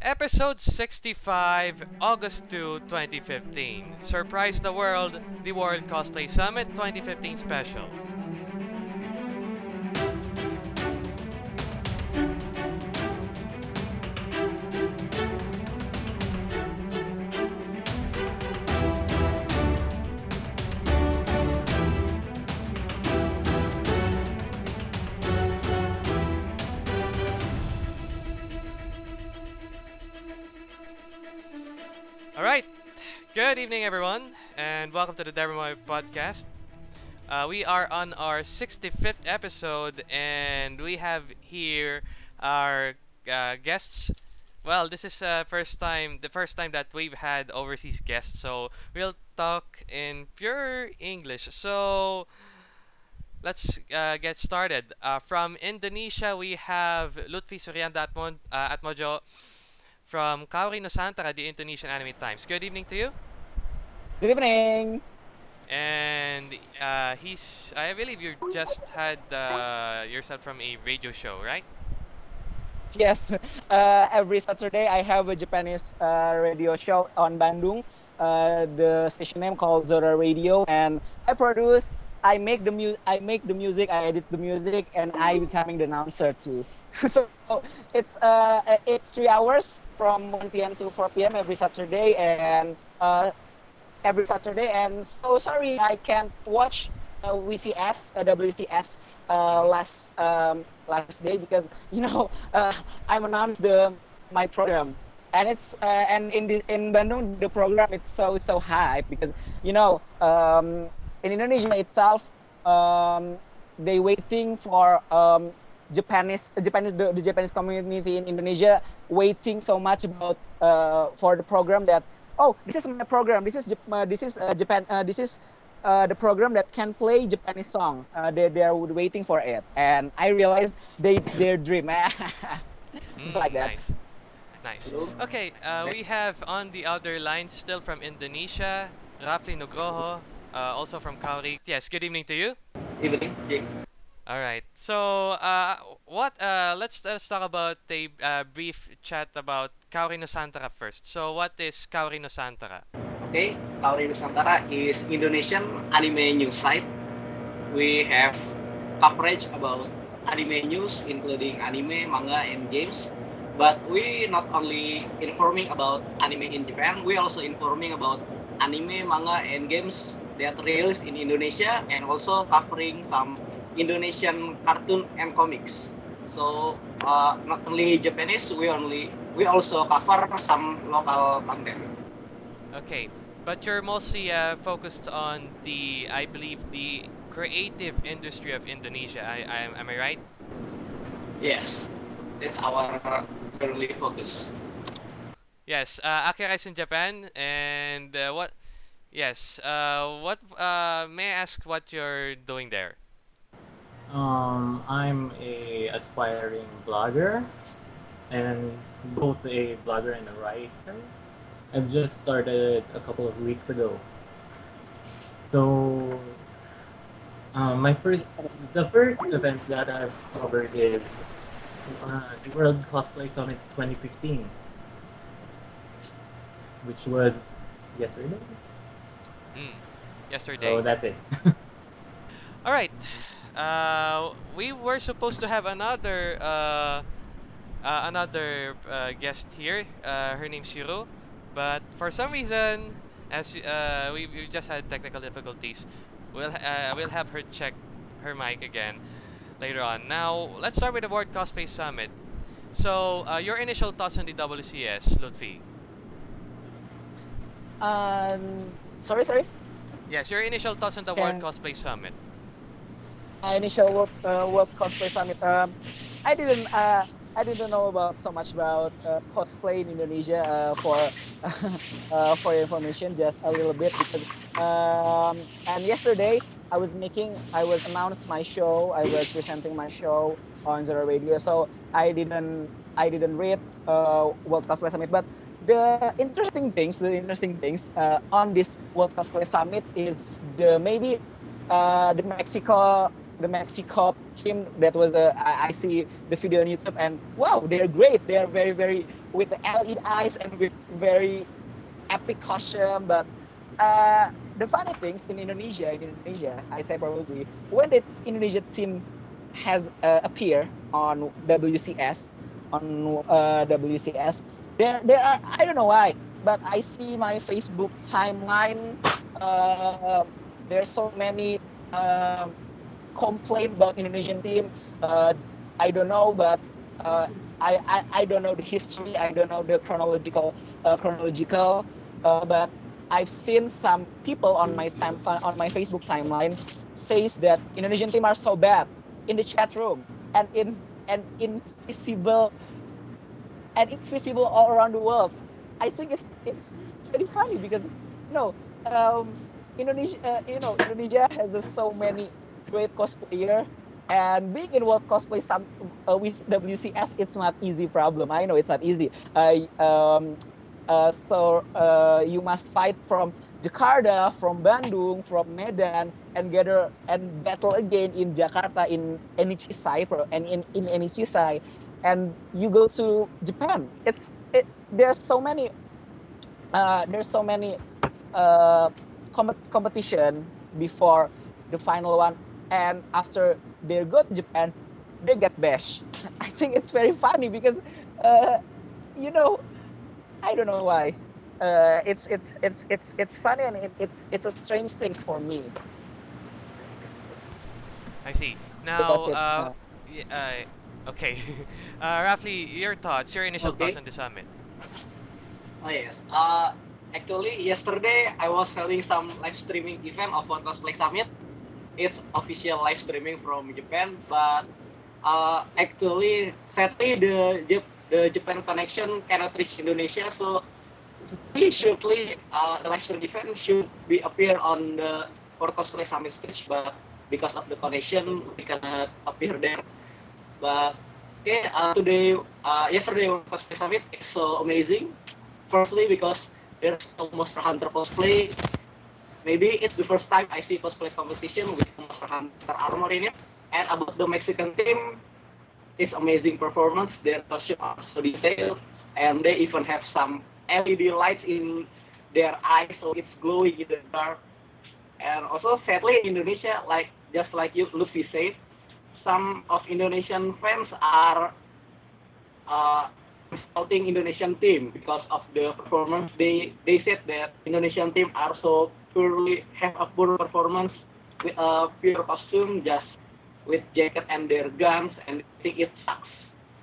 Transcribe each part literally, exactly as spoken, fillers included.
Episode sixty-five, August second, twenty fifteen. Surprise the World, the World Cosplay Summit twenty fifteen special. Alright, good evening everyone, and welcome to the Devermoy podcast. Uh, we are on our sixty-fifth episode, and we have here our uh, guests. Well, this is uh, first time, the first time that we've had overseas guests, so we'll talk in pure English. So let's uh, get started. Uh, from Indonesia, we have Lutfi Suryanda Atmon, uh, Atmojo from Kaori Nusantara, the Indonesian Anime Times. Good evening to you. Good evening. And uh, he's, I believe you just had uh, yourself from a radio show, right? Yes, uh, every Saturday I have a Japanese uh, radio show on Bandung. Uh, the station name called Zora Radio, and I produce, I make the mu- I make the music, I edit the music, and I becoming the announcer too. So it's uh it's three hours from one p m to four p m every Saturday, and uh, every Saturday. And so sorry, I can't watch uh, V C S, uh, W C S uh, Mm-hmm. last um, last day because you know uh, I'm announced the my program, and it's uh, and in the in Bandung the program is so so high because you know um, in Indonesia itself um, they waiting for um, Japanese Japanese the, the Japanese community in Indonesia waiting so much about uh, for the program that oh, this is my program. This is Jap- uh, this is uh, Japan. Uh, this is uh, the program that can play Japanese song. Uh, they they are waiting for it, and I realized they their dream. It's like Mm, that. nice, nice. Okay, uh, we have on the other line, still from Indonesia, Rafli Nugroho, uh, also from Kaori. Yes, good evening to you. Evening, Jake. All right. So, uh, what? Uh, let's let's talk about a uh, brief chat about Kaori Nusantara first. So, what is Kaori Nusantara? Okay, Kaori Nusantara is Indonesian anime news site. We have coverage about anime news, including anime, manga, and games. But we not only informing about anime in Japan, we also informing about anime, manga, and games that released in Indonesia, and also covering some Indonesian cartoon and comics. So uh, not only Japanese, we only we also cover some local content. Okay, but you're mostly uh, focused on the, I believe, the creative industry of Indonesia. I, I am I right? Yes, that's our currently focus. Yes. Uh, Akira is in Japan, and uh, what? Yes. Uh, what? Uh, may I ask what you're doing there? Um, I'm a aspiring blogger and both a blogger and a writer. I've just started a couple of weeks ago. So, um, my first, the first event that I've covered is uh, the World Cosplay Summit twenty fifteen, which was yesterday. Mm, So yesterday. that's it. All right. Uh, we were supposed to have another uh, uh, another uh, guest here. Uh, her name's Shiro, but for some reason, as y- uh, we we just had technical difficulties, we'll ha- uh, we'll have her check her mic again later on. Now let's start with the World Cosplay Summit. So, uh, your initial thoughts on the W C S, Lutfi? Um, sorry, sorry. Yes, your initial thoughts on the World Can Cosplay Summit. uh, initial work uh, work cosplay summit. Um, I didn't uh, I didn't know about so much about uh, cosplay in Indonesia uh, for uh, for your information, just a little bit because um, and yesterday I was making I was announced my show. I was presenting my show on Zero Radio, so I didn't I didn't read uh, World Cosplay Summit, but the interesting things, the interesting things uh, on this World Cosplay Summit is the maybe uh, the Mexico the Mexico team. That was a I, I see the video on YouTube, and wow, they're great. They're very very with the L E D eyes and with very epic costume. But uh, the funny things in Indonesia, in Indonesia, I say probably when the Indonesia team has uh, appear on W C S, on uh, W C S, there there are I don't know why, but I see my Facebook timeline. Uh, there's so many uh, complaint about Indonesian team. Uh, I don't know, but uh, I, I I don't know the history. I don't know the chronological uh, chronological. Uh, but I've seen some people on my time on my Facebook timeline says that Indonesian team are so bad in the chat room and in and invisible and it's visible all around the world. I think it's it's very funny because you know um, Indonesia uh, you know Indonesia has uh, so many great cosplayer, and being in world cosplay some uh, with W C S it's not easy problem. I know it's not easy. I um, uh, so uh, you must fight from Jakarta, from Bandung, from Medan, and gather and battle again in Jakarta in Enichissai, and in in Enichissai, and you go to Japan. It's it, there's so many uh, there's so many uh, com- competition before the final one, and after they go to Japan, they get bashed. I think it's very funny because uh, you know I don't know why. Uh, it's it's it's it's it's funny and it, it's it's a strange thing for me. I see. So Now, that's it. uh, Uh, y- uh, okay. uh, Roughly, your thoughts, your initial Okay. thoughts on the summit. Oh yes. Uh, actually, yesterday I was having some live streaming event of World Cosplay Summit. It's official live streaming from Japan, but uh, actually, sadly, the Jap- the Japan connection cannot reach Indonesia. So, shortly, uh, the live stream event should be appear on the World Cosplay Summit stage, but because of the connection, we cannot appear there. But okay, uh, today, uh, yesterday World Cosplay Summit is so amazing. Firstly, because there's no Monster Hunter cosplay. Maybe it's the first time I see cosplay competition with Monster Hunter armor in it. And about the Mexican team, it's amazing performance. Their costume are so detailed, and they even have some L E D lights in their eyes, so it's glowing in the dark. And also, sadly, Indonesia, like just like you, Luffy said, some of Indonesian fans are uh, insulting Indonesian team because of the performance. They they said that Indonesian team are so purely have a poor performance with a pure costume, just with jacket and their guns, and I think it sucks.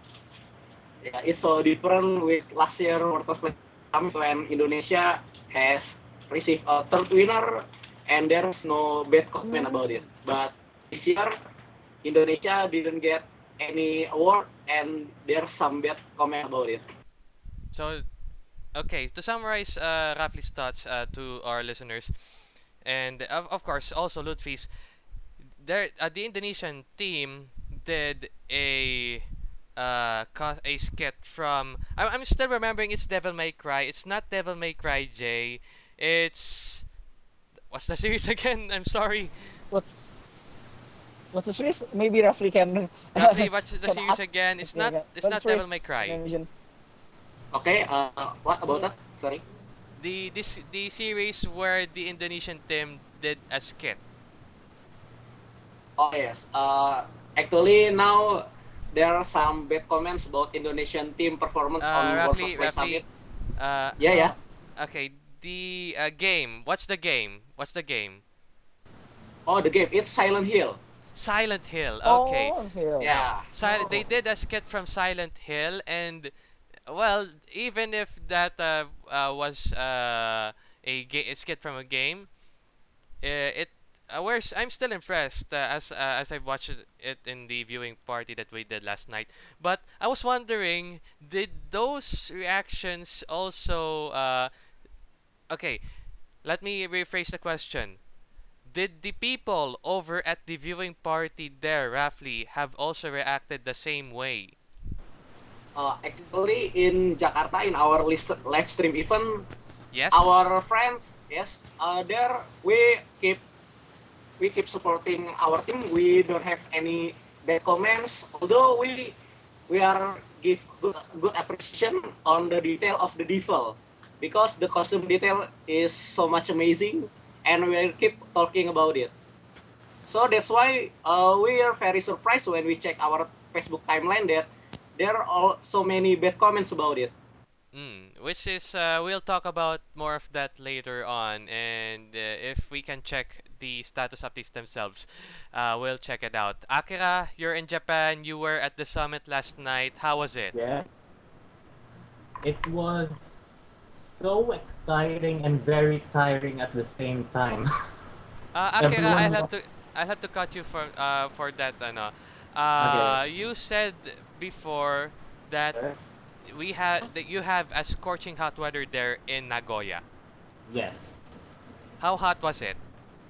Yeah, it's so different with last year World Cosplay Summit when Indonesia has received a third winner and there's no bad comment about it. But this year Indonesia didn't get any award and there's some bad comment about it. So, okay, to summarize uh, Rafli's thoughts uh, to our listeners, and of, of course also Lutfi's, there uh, the Indonesian team did a uh co- a skit from I'm, I'm still remembering it's Devil May Cry. It's not Devil May Cry J. It's what's the series again? I'm sorry. what's what's the series? Maybe Rafli can Roughly, what's the can series ask. again? It's Okay, not okay. it's What's not the Devil series? May Cry. Indonesian. Okay, uh, what about that? Sorry. The this the series where the Indonesian team did a skit. Oh yes. Uh, actually now there are some bad comments about Indonesian team performance Uh, on World roughly, Cosplay roughly. Summit. Uh, Yeah, yeah. okay. The uh, game. What's the game? What's the game? Oh, the game. It's Silent Hill. Silent Hill. Okay. Oh, Hill. Yeah. Sil- they did a skit from Silent Hill, and well, even if that uh, uh, was uh, a, ga- a skit from a game, uh, it uh, we're s- I'm still impressed uh, as uh, as I've watched it it in the viewing party that we did last night. But I was wondering, did those reactions also? Uh, okay, let me rephrase the question. Did the people over at the viewing party there, roughly, have also reacted the same way? Uh, actually, in Jakarta, in our list, live stream event, Yes. our friends, yes, uh, there we keep we keep supporting our team. We don't have any bad comments, although we we are give good, good appreciation on the detail of the devil, because the costume detail is so much amazing, and we'll keep talking about it. So that's why uh, we are very surprised when we check our Facebook timeline that there are all, so many bad comments about it. Mm, which is uh, we'll talk about more of that later on, and uh, if we can check the status updates themselves, uh, we'll check it out. Akira, you're in Japan. You were at the summit last night. How was it? Yeah. It was so exciting and very tiring at the same time. Uh, Akira, Everyone I'll have wa- to I'll have to cut you for uh for that. Ano. Okay. Uh, you said before that Yes. we had that you have a scorching hot weather there in Nagoya. Yes. How hot was it?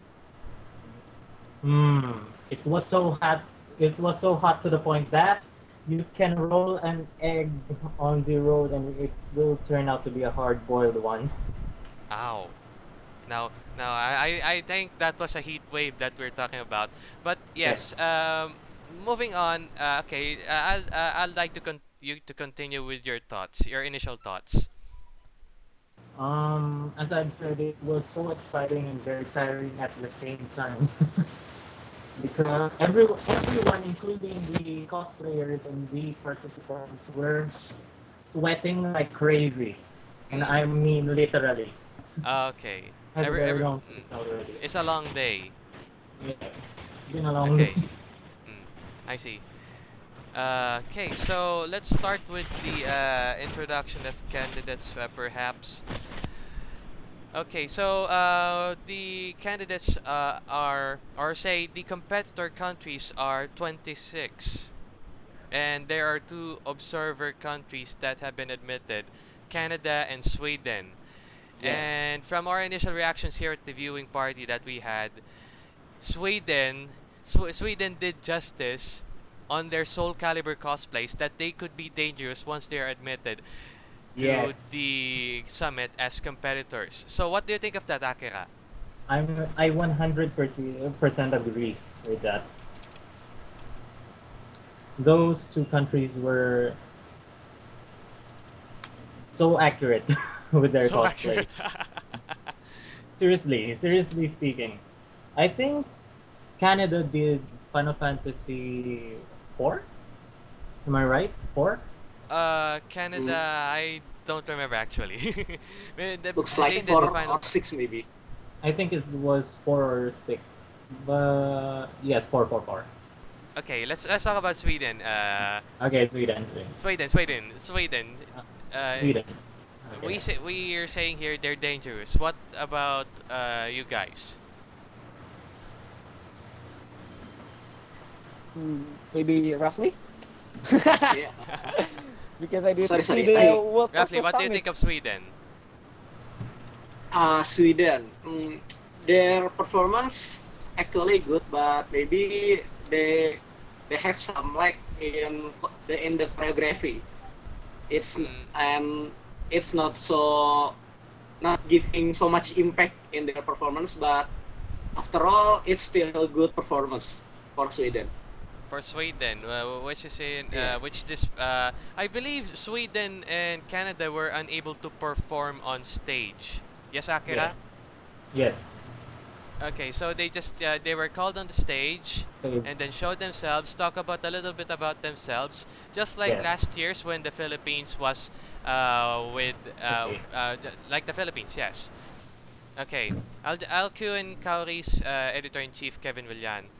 Hmm. It was so hot. It was so hot to the point that you can roll an egg on the road and it will turn out to be a hard-boiled one. Ow. Now, now I, I I think that was a heat wave that we're talking about. But yes, Yes. um, moving on. Uh, okay, uh, I'll uh, I'd like to con- you to continue with your thoughts, your initial thoughts. Um, as I've said, it was so exciting and very tiring at the same time. Because every, everyone, including the cosplayers and the participants, were sweating like crazy. And Mm. I mean literally. Okay. Had a Every very every long mm, trip already. it's a long day. Yeah. Been a long Okay. day. Mm, I see. Uh, okay, so let's start with the uh, introduction of candidates, uh, perhaps. Okay, so uh, the candidates uh, are, or say the competitor countries are twenty-six, and there are two observer countries that have been admitted, Canada and Sweden. Yeah. And from our initial reactions here at the viewing party that we had, Sweden, Sw- Sweden did justice on their Soul Calibur cosplays that they could be dangerous once they are admitted Yeah. to the summit as competitors. So what do you think of that, Akira? I'm I one hundred percent agree with that. Those two countries were so accurate with their So cosplay. accurate. Seriously, seriously speaking, I think Canada did Final Fantasy four. Am I right? Four? uh, Canada, I don't remember actually. Maybe the- Looks they like did four the final. or six maybe. I think it was four or six. But yes, four, four, four. Okay, let's let's talk about Sweden. Uh, Okay, Sweden, Sweden. Sweden, Sweden, Sweden. Uh, Sweden. We Okay. say we are saying here they're dangerous. What about uh, you guys? Hmm, maybe roughly. Yeah. Because I didn't Sorry, see sorry, the I- World Roughly, Cosplay what do you Summit. think of Sweden? Uh, Sweden. Mm, their performance actually good, but maybe they they have some lack in co- the in the choreography. It's n- Mm. and it's not so not giving so much impact in their performance, but after all, it's still a good performance for Sweden. For Sweden, uh, which is in Yeah. uh, which this uh, I believe Sweden and Canada were unable to perform on stage. Yes, Akira. Yes. Okay, so they just uh, they were called on the stage So, and then showed themselves, talk about a little bit about themselves, just like Yes. last year's when the Philippines was uh, with uh, Okay. uh, th- like the Philippines, yes. Okay, I'll I'll cue in Kaori's uh, editor in chief Kevin Villan.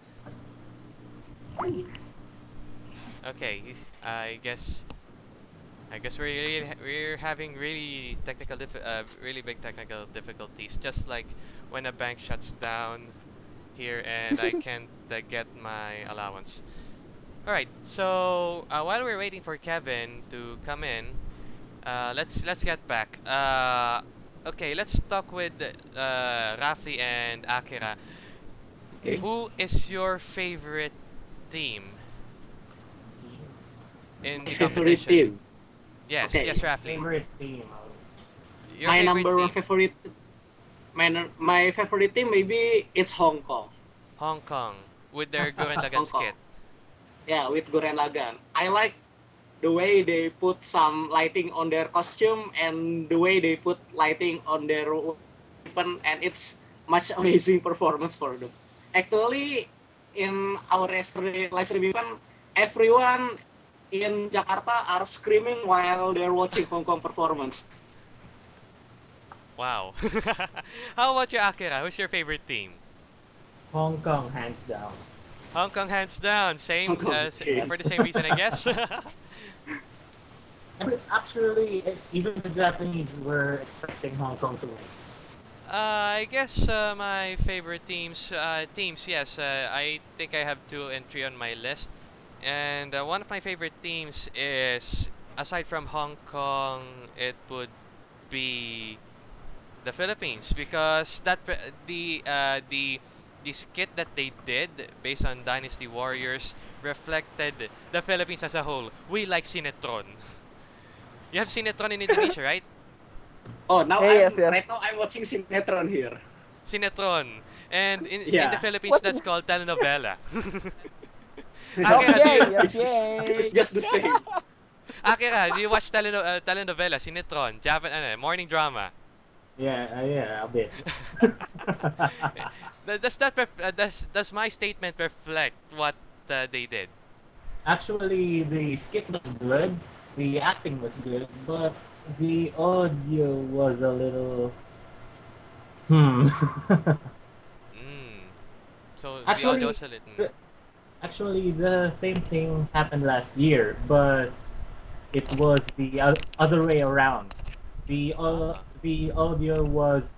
Okay, he's- I guess I guess we're really, ha- we're having really technical dif- uh, really big technical difficulties, just like when a bank shuts down here and I can't uh, get my allowance. All right, so uh, while we're waiting for Kevin to come in, uh, let's let's get back. Uh, okay, let's talk with uh, Rafli and Akira. Okay. Who is your favorite team in the My favorite competition? team. Yes, Okay. yes, Rafli. favorite team. Your my favorite number one team. favorite. My nu- my favorite team maybe it's Hong Kong. Hong Kong with their Gurren Lagann Hong Kong. skit. Yeah, with Gurren Lagann. I like the way they put some lighting on their costume and the way they put lighting on their weapon, and it's much amazing performance for them. Actually, in our yesterday live stream event, everyone in Jakarta are screaming while they're watching Hong Kong performance. Wow. How about you, Akira? Who's your favorite team? Hong Kong, hands down. Hong Kong hands down. Same Hong Kong, uh, s- okay. for the same reason, I guess. And actually, eh, even the Japanese were expecting Hong Kong to win. Uh, I guess uh, my favorite teams, uh, teams, yes. Uh, I think I have two and three on my list, and uh, one of my favorite teams is, aside from Hong Kong, it would be the Philippines, because that pre- the uh, the the skit that they did based on Dynasty Warriors reflected the Philippines as a whole. We like Sinetron. You have Sinetron in Indonesia, right? Oh, now Hey, I'm yes, yes. right now I'm watching Sinetron here. Sinetron. And in, in Yeah. the Philippines, What? that's called telenovela. Okay, Akira, do you, yes, It's, it's yay. just the same. Akira, do you watch teleno- uh, telenovela, Sinetron, Japan, ano, morning drama? Yeah, uh, yeah, a bit. Th- Does that ref- uh, does, does my statement reflect what uh, they did? Actually, the skit was good, the acting was good, but the audio was a little. Hmm. Mm. So the Actually, audio was a little. the- Actually, the same thing happened last year, but it was the o- other way around. The uh, Ah. the audio was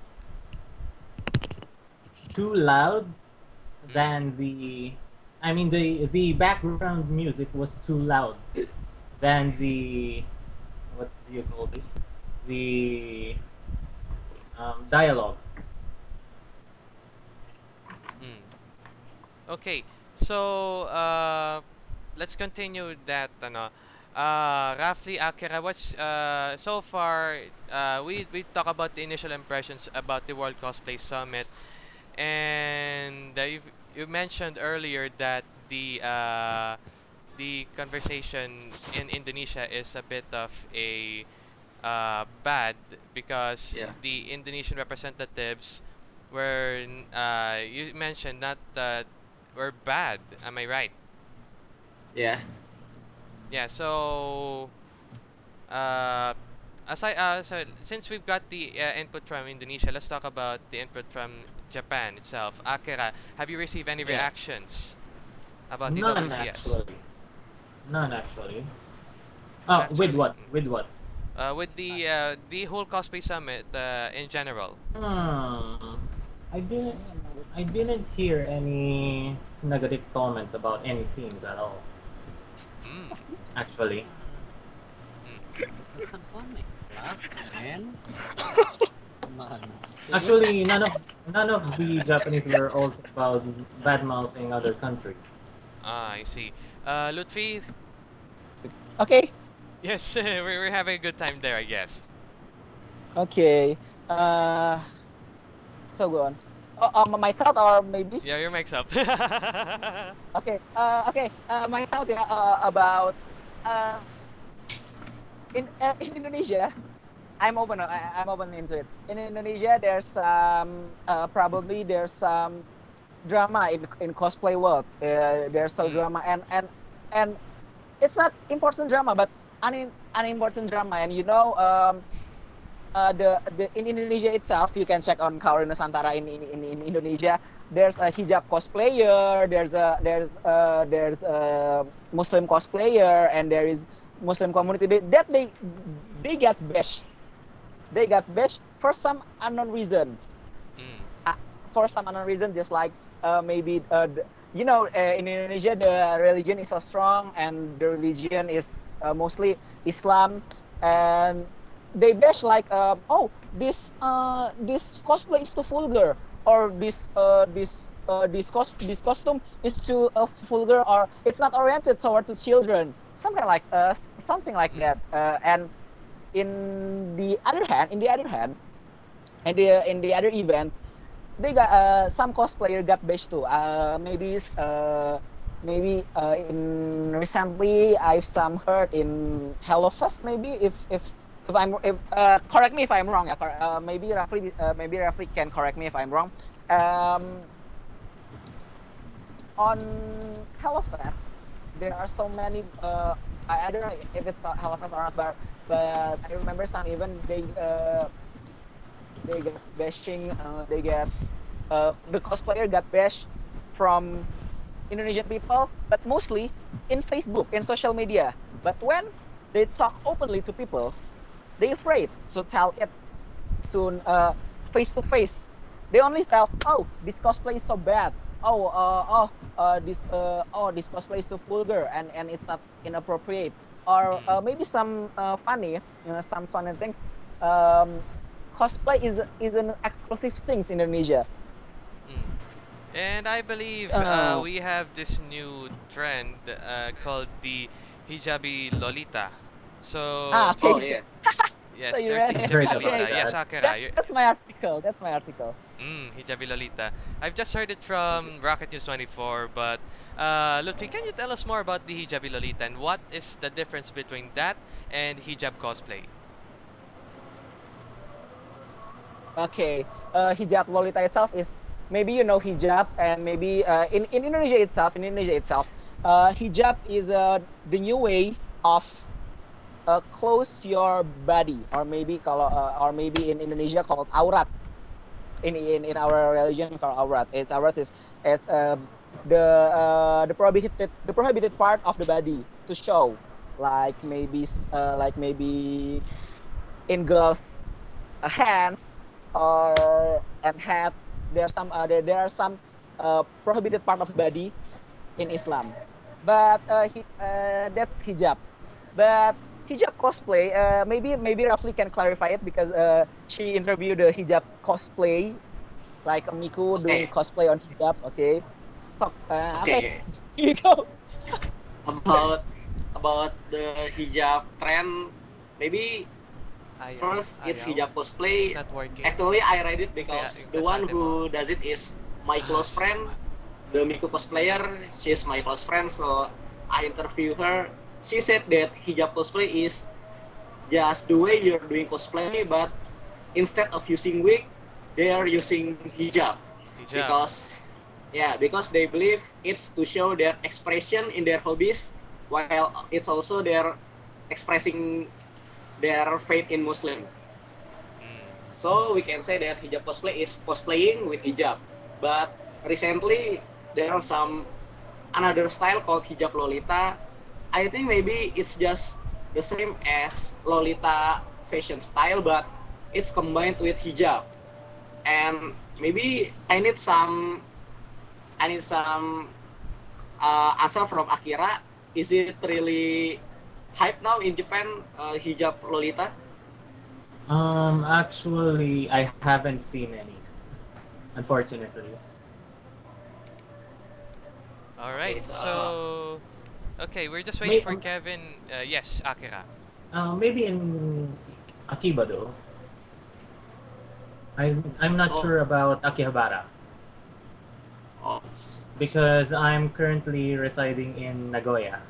too loud than the. I mean, the the background music was too loud than the. What do you call this? The um, dialogue. Mm. Okay, so uh, let's continue that. Ano, uh, roughly, Akira, what's uh, so far? Uh, we we talk about the initial impressions about the World Cosplay Summit, and uh, you you mentioned earlier that the uh, the conversation in Indonesia is a bit of a uh, bad, because Yeah. the Indonesian representatives were n- uh, you mentioned not that were bad. Am I right? Yeah. Yeah. So uh, aside uh, so since we've got the uh, input from Indonesia, let's talk about the input from Japan itself. Akira, have you received any Yeah. reactions about the None W C S? actually. None actually. Oh, with Actually, what? mm. With what? Uh, with the uh, the whole cosplay summit uh, in general. Hmm. I didn't. I didn't hear any negative comments about any teams at all. Mm. Actually, Man. Mana sih? actually, none of none of the Japanese were also about bad mouthing other countries. Ah, I see. Uh, Lutfi, Okay, yes, we're, we're having a good time there, I guess. okay. Uh, so go on. Oh, uh, my thought, or maybe. Yeah, your mic's up. Okay. Uh, okay. Uh, my thought, yeah, uh, about uh, in uh, in Indonesia. I'm open. I, I'm open into it. In Indonesia, there's some uh, probably there's some drama in in cosplay world. Uh, there's some Mm. drama, and and and it's not important drama, but un unimportant drama. And you know, um, uh, the the in Indonesia itself, you can check on Kaori Nusantara in, in in in Indonesia. There's a hijab cosplayer. There's a there's uh there's a Muslim cosplayer, and there is Muslim community they, that they they get bashed. They got bashed for some unknown reason. Mm. Uh, for some unknown reason, just like uh, maybe uh, the, you know, uh, in Indonesia the religion is so strong, and the religion is uh, mostly Islam, and they bash like, uh, oh, this uh, this cosplay is too vulgar, or this uh, this uh, this cost this costume is too uh, vulgar, or it's not oriented toward the children, something like uh, s- something like Mm. that, uh, and in the other hand, in the other hand, in the in the other event, they got uh, some cosplayer got bashed too. Uh, maybe uh, maybe uh, in recently I've some heard in HelloFest maybe if if if I'm if uh, correct me if I'm wrong. Yeah, cor- uh, maybe Rafli uh, maybe Rafli can correct me if I'm wrong. Um, on HelloFest there are so many. Uh, I, I don't know if it's called HelloFest or not, but but I remember some even they uh, they get bashing. Uh, they get uh, the cosplayer got bashed from Indonesian people, but mostly in Facebook, in social media. But when they talk openly to people, they afraid to tell it soon uh, face to face. They only tell, "Oh, this cosplay is so bad. Oh, uh, oh, uh, this, uh, oh, this cosplay is too vulgar and and it's not inappropriate." Or uh, Mm, maybe some uh, funny, you know, some funny things. Um, cosplay is is an exclusive things in Indonesia. mm. And I believe uh, Uh, we have this new trend uh, called the hijabi lolita. ah, So Oh okay. yes. So yes, you there's the read I've it. hijabi heard about Okay. lolita. Yes, that. Akira. That, You, that's my article. That's my article. mm, hijabi lolita. I've just heard it from Rocket News twenty-four, but uh, Lutfi, can you tell us more about the hijabi lolita and what is the difference between that and hijab cosplay? Okay. Uh, hijab Lolita itself is maybe you know hijab and maybe uh, in in Indonesia itself in Indonesia itself, uh, hijab is uh, the new way of uh, close your body or maybe kalau uh, or maybe in Indonesia called aurat. In in, in our religion called aurat. It's aurat is it's uh, the uh, the prohibited the prohibited part of the body to show like maybe s- uh, like maybe in girls uh, hands or and head. There are some uh, there, there are some uh, prohibited part of the body in Islam. But uh, he, uh, that's hijab. But hijab cosplay, uh, maybe maybe Rafli can clarify it because uh, she interviewed the hijab cosplay, like Miku doing Okay. cosplay on hijab. Okay, so uh, okay, Okay. here you go. About about the hijab trend, maybe Ayaw. first it's Ayaw. hijab It's cosplay. not working. Actually, I read it Kaya because yung the one kasate mo. who does it is my Ah, close friend, salamat. the Miku cosplayer. She's my close friend, so I interview her. She said that hijab cosplay is just the way you're doing cosplay, but instead of using wig, they are using hijab Hijab. because yeah, because they believe it's to show their expression in their hobbies, while it's also their expressing their faith in Muslim. Mm. So we can say that hijab cosplay is cosplaying with hijab. But recently there are some another style called hijab lolita. I think maybe it's just the same as lolita fashion style, but it's combined with hijab. And maybe I need some I need some uh, answer from Akira. Is it really hype now in Japan, uh, hijab lolita? Um, actually, I haven't seen any, unfortunately. All right. Okay, so So, okay, we're just waiting May, for Kevin. Uh, yes, Akira. uh, maybe in Akiba though. I'm I'm not so sure about Akihabara oh, because I'm currently residing in Nagoya.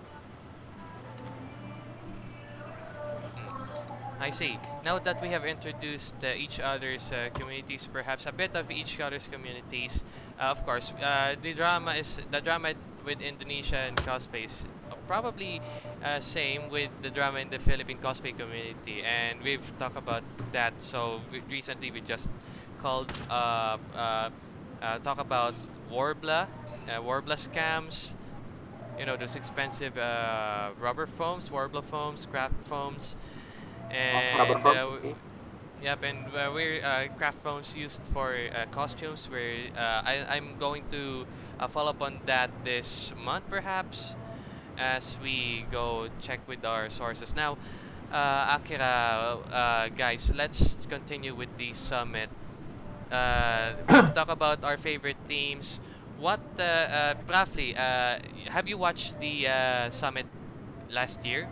I see. Now that we have introduced uh, each other's uh, communities, perhaps a bit of each other's communities, uh, of course, uh, the drama is the drama with Indonesian cosplays uh, probably uh, same with the drama in the Philippine cosplay community, and we've talked about that. So we, recently we just called uh, uh, uh, talk about Warbla, uh, Warbla scams. You know those expensive uh, rubber foams, Warbla foams, craft foams oh, rubber and foams. uh, w- Okay. yep, and uh, we're uh, craft phones used for uh, costumes. Where uh, I I'm going to uh, follow up on that this month, perhaps, as we go check with our sources. Now, uh, Akira, uh, guys, let's continue with the summit. Uh, we've talked about our favorite themes. What, uh, uh, Prafli, uh, have you watched the uh, summit last year?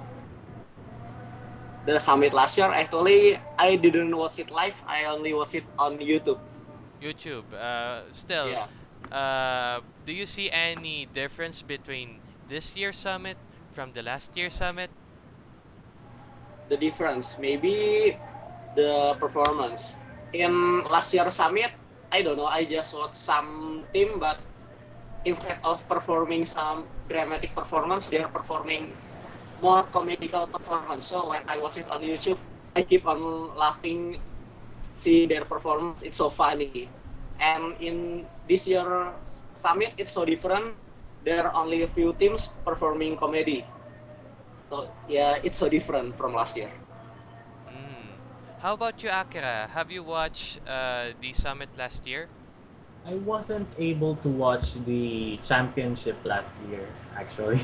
The summit last year, actually, I didn't watch it live. I only watched it on YouTube. YouTube. Uh, still, Yeah. uh, do you see any difference between this year's summit from the last year's summit? The difference, maybe the performance. In last year summit, I don't know, I just watched some team, but instead of performing some dramatic performance, they're performing more comedical performance. So when I watch it on YouTube, I keep on laughing, see their performance. It's so funny. And in this year summit, it's so different. There are only a few teams performing comedy. So yeah, it's so different from last year. Mm. How about you, Akira? Have you watched uh, the summit last year? I wasn't able to watch the championship last year, actually.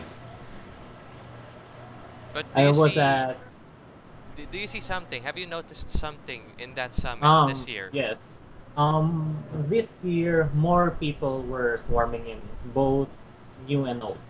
But do I you was see at do, do you see something? Have you noticed something in that summit um this year? yes. Um this year more people were swarming in, both new and old.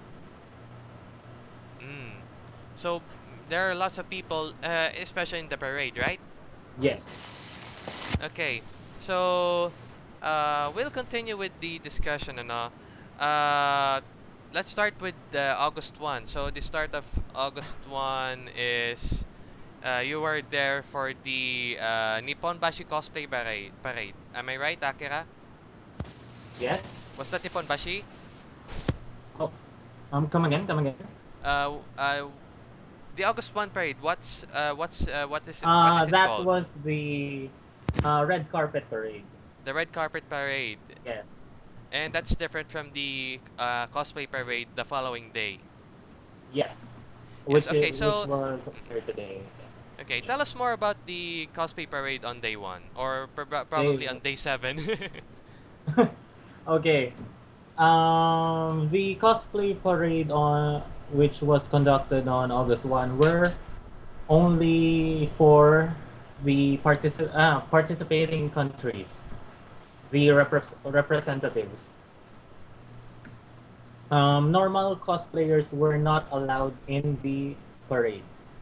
Mm. So there are lots of people, uh, especially in the parade, right? Yes. Okay, so uh, we'll continue with the discussion and all. Uh, let's start with the August first. So the start of August first is uh, you were there for the uh, Nippon Bashi cosplay parade. Parade. Am I right, Akira? Yes. Was that Nippon Bashi? Oh, um come again, come again. Uh, uh, the August first parade. What's uh, what's uh, what is it, what Uh is it that called? was the uh, red carpet parade. The red carpet parade. Yes. And that's different from the uh, cosplay parade the following day. Yes. Yes, Which okay, is, so- which was here today. Okay, tell us more about the cosplay parade on day one, or prob- probably Day- on day seven. Okay. Um, the cosplay parade on which was conducted on August first were only for the partici- uh, participating countries, the repre- representatives. Um, normal cosplayers were not allowed in the parade.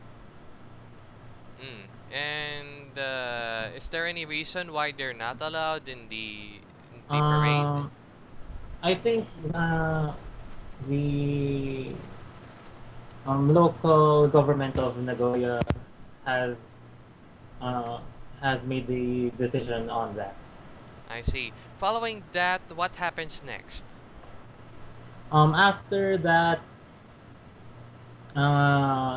Mm. And uh, is there any reason why they're not allowed in the, in the parade? Um, I think uh, the um, local government of Nagoya has uh, has made the decision on that. I see. Following that, what happens next? Um, after that, uh,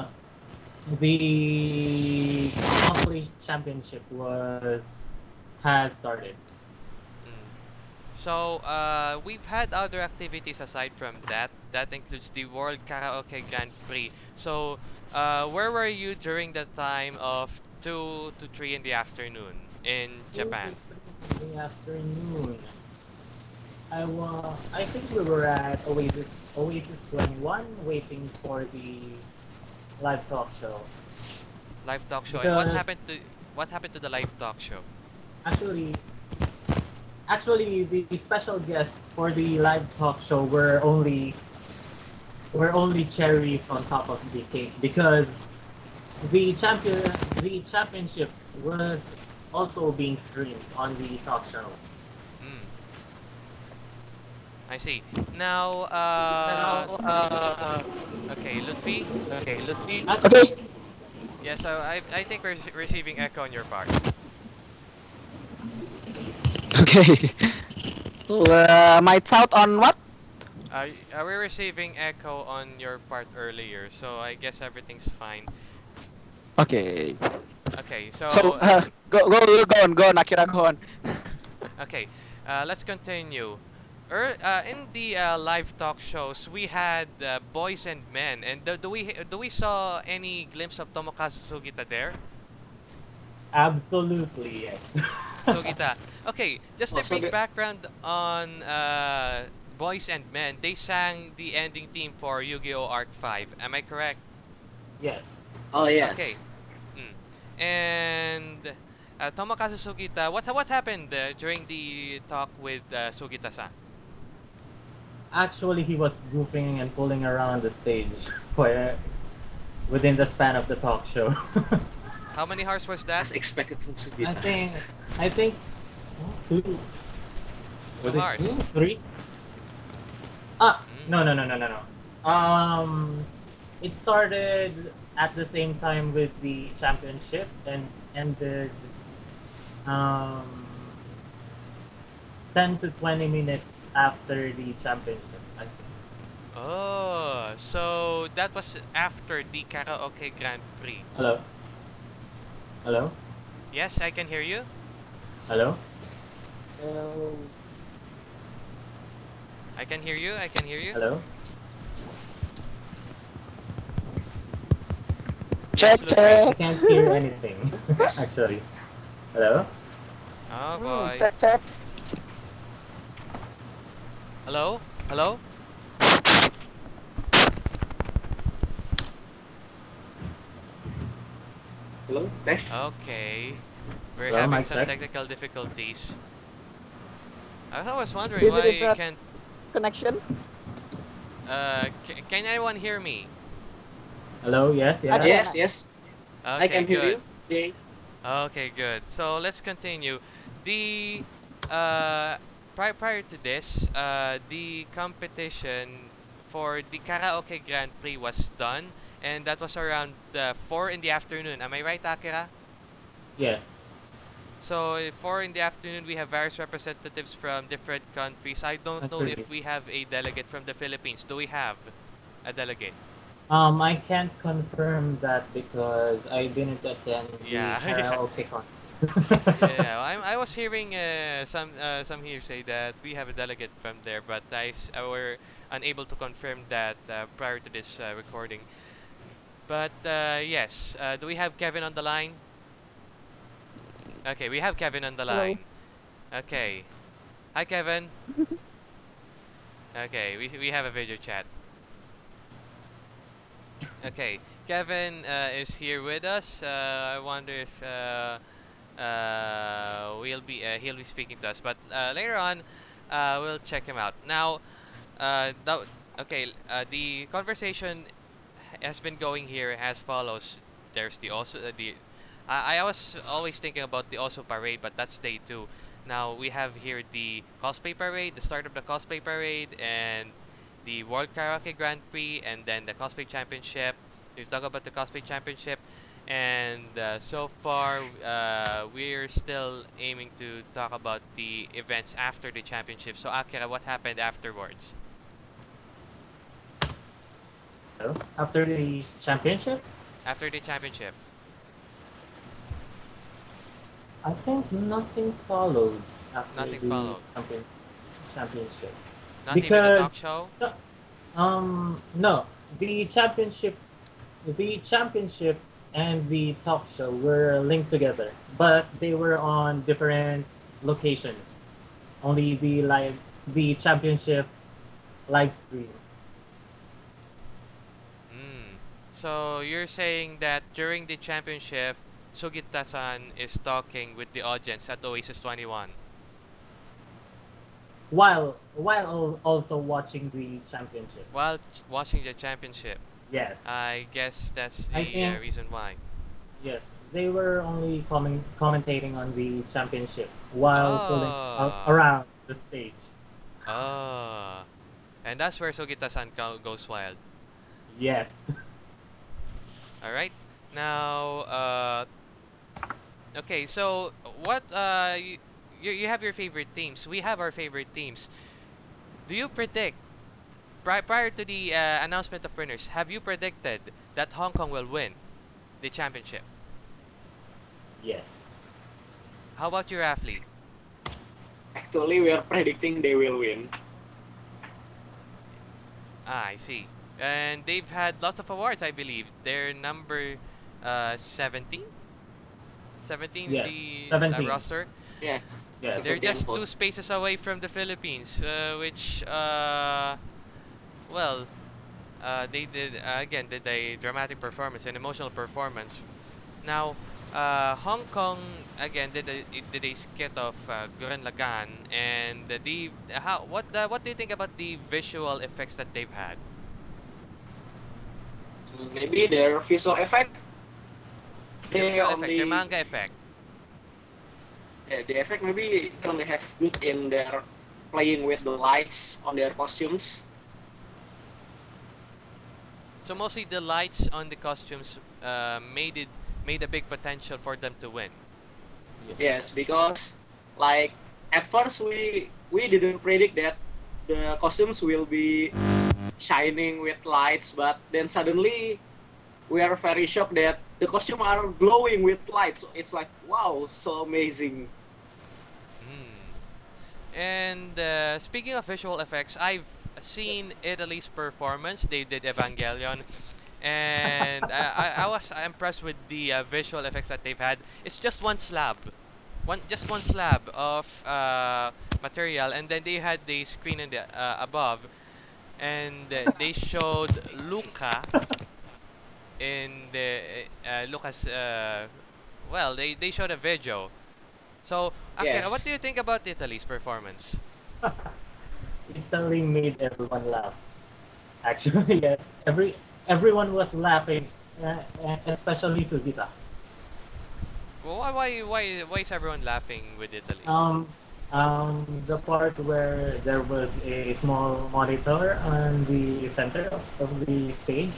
the cosplay championship was has started. Mm. So, uh, we've had other activities aside from that. That includes the World Karaoke Grand Prix. So, uh, where were you during the time of two to three in the afternoon in Japan? In the afternoon, I was. I think we were at Oasis Oasis twenty-one, waiting for the live talk show. Live talk show. And what Because- happened to what happened to the live talk show? Actually, actually, the special guests for the live talk show were only were only cherries on top of the cake, because the champion the championship was also being streamed on the talk show. Mm. I see. Now, uh, uh, okay, Lutfi. okay, let's see. Okay. Yeah, so I I think we're rece- receiving echo on your part. Okay. Uh, my thought on what? Uh, y- uh, we're receiving echo on your part earlier, so I guess everything's fine. Okay. Okay, so, So uh, go go go on go on Akira, go on. okay, uh, let's continue. Er, uh, in the uh, live talk shows, we had uh, boys and men, and do, do we do we saw any glimpse of Tomokazu Sugita there? Absolutely, yes. Sugita. Okay, just a Oh, brief Sugi- background on uh, boys and men. They sang the ending theme for Yu-Gi-Oh! Arc five. Am I correct? Yes. Oh yes. Okay. Mm. And uh, Tomokazu Sugita, what what happened uh, during the talk with uh, Sugita-san? Actually, he was goofing and pulling around the stage for within the span of the talk show. How many hours was that? As expected from I Sugita. think I think Two. Was Two it hours. two? Three? Ah, Mm. no, no, no, no, no, no. Um, it started at the same time with the championship and ended um ten to twenty minutes after the championship. I think. Oh, so that was after the Karaoke Grand Prix. Hello. Hello. Yes, I can hear you. Hello. So, I can hear you. I can hear you. Hello. check, Yes, Lupe. I check. can't hear anything. Actually. Hello. Oh Mm, boy. check, check. Hello? Hello? Hello, test. Okay. We're Hello, having mic some check. technical difficulties. I was wondering Is it why you internet can't. connection? Uh, c- can anyone hear me? Hello. Yes. Yeah. Again. Yes, yes. Okay, I can hear good. you. Jay. Okay, good. So let's continue. The uh, prior prior to this, uh, the competition for the Karaoke Grand Prix was done, and that was around uh, four in the afternoon. Am I right, Akira? Yes. So uh, four in the afternoon, we have various representatives from different countries. I don't know Agree. if we have a delegate from the Philippines. Do we have a delegate? Um, I can't confirm that because I didn't attend the Yeah, yeah. karaoke contest. Yeah, I'm, I was hearing uh, some uh, some here say that we have a delegate from there, but I s- uh, were unable to confirm that uh, prior to this uh, recording. But uh, yes, uh, do we have Kevin on the line? Okay, we have Kevin on the Hello. line. Okay, hi Kevin. Okay, we we have a video chat. Okay, Kevin uh, is here with us. Uh, I wonder if uh, uh, we'll be uh, he'll be speaking to us, but uh, later on uh, we'll check him out. Now, uh, that, okay, uh, the conversation has been going here as follows. There's the also uh, the I, I was always thinking about the also parade, but that's day two. Now we have here the cosplay parade, the start of the cosplay parade, and the World Karaoke Grand Prix, and then the cosplay championship. We've talked about the cosplay championship, and uh, so far uh, we're still aiming to talk about the events after the championship. So Akira, what happened afterwards? Hello? After the championship, After the championship, I think nothing followed after Nothing the followed. champion, championship. not even a Because talk show. so, um no, the championship, the championship and the talk show were linked together, but they were on different locations. Only the live, the championship live stream. Mm. So you're saying that during the championship, Sugita-san is talking with the audience at Oasis twenty-one. While while al- also watching the championship. While ch- watching the championship. Yes. I guess that's the I uh, think- reason why. Yes, they were only comment, commentating on the championship while pulling Ah. a- around the stage. Ah. And that's where Sugita-san go- goes wild. Yes. Alright. Now, uh, okay, so what, uh, you, you, you have your favorite teams. We have our favorite teams. Do you predict, pri- prior to the uh, announcement of winners, have you predicted that Hong Kong will win the championship? Yes. How about you, Rafli? Actually, we are predicting they will win. Ah, I see. And they've had lots of awards, I believe. They're number uh, seventeen? seventeen Yes, the seventeen. Uh, roster. Yes. Yes. They're just Seventeen. two spaces away from the Philippines, uh, which, uh, well, uh, they did, uh, again, did a dramatic performance, an emotional performance. Now, uh, Hong Kong, again, did a, it did a skit of uh, Gurren Lagann, and the, the how, what, uh, what do you think about the visual effects that they've had? Maybe their visual effect. The They visual effect, only the manga effect. Yeah, the effect maybe don't have good in their playing with the lights on their costumes. So mostly the lights on the costumes uh, made it made a big potential for them to win. Yes, because like at first we we didn't predict that the costumes will be shining with lights, but then suddenly we are very shocked that the costume are glowing with lights. It's like wow, so amazing. Mm. And uh, speaking of visual effects, I've seen Italy's performance. They did Evangelion, and I, I, I was impressed with the uh, visual effects that they've had. It's just one slab, one just one slab of uh, material, and then they had the screen in the uh, above, and uh, they showed Luca in the uh, Lucas. Uh, well, they they showed a video. So, Akira, Yes. what do you think about Italy's performance? Italy made everyone laugh. Actually, yes. Every everyone was laughing, uh, uh, especially Sugita. Well, why, why, why, why is everyone laughing with Italy? Um, um, the part where there was a small monitor on the center of, of the stage.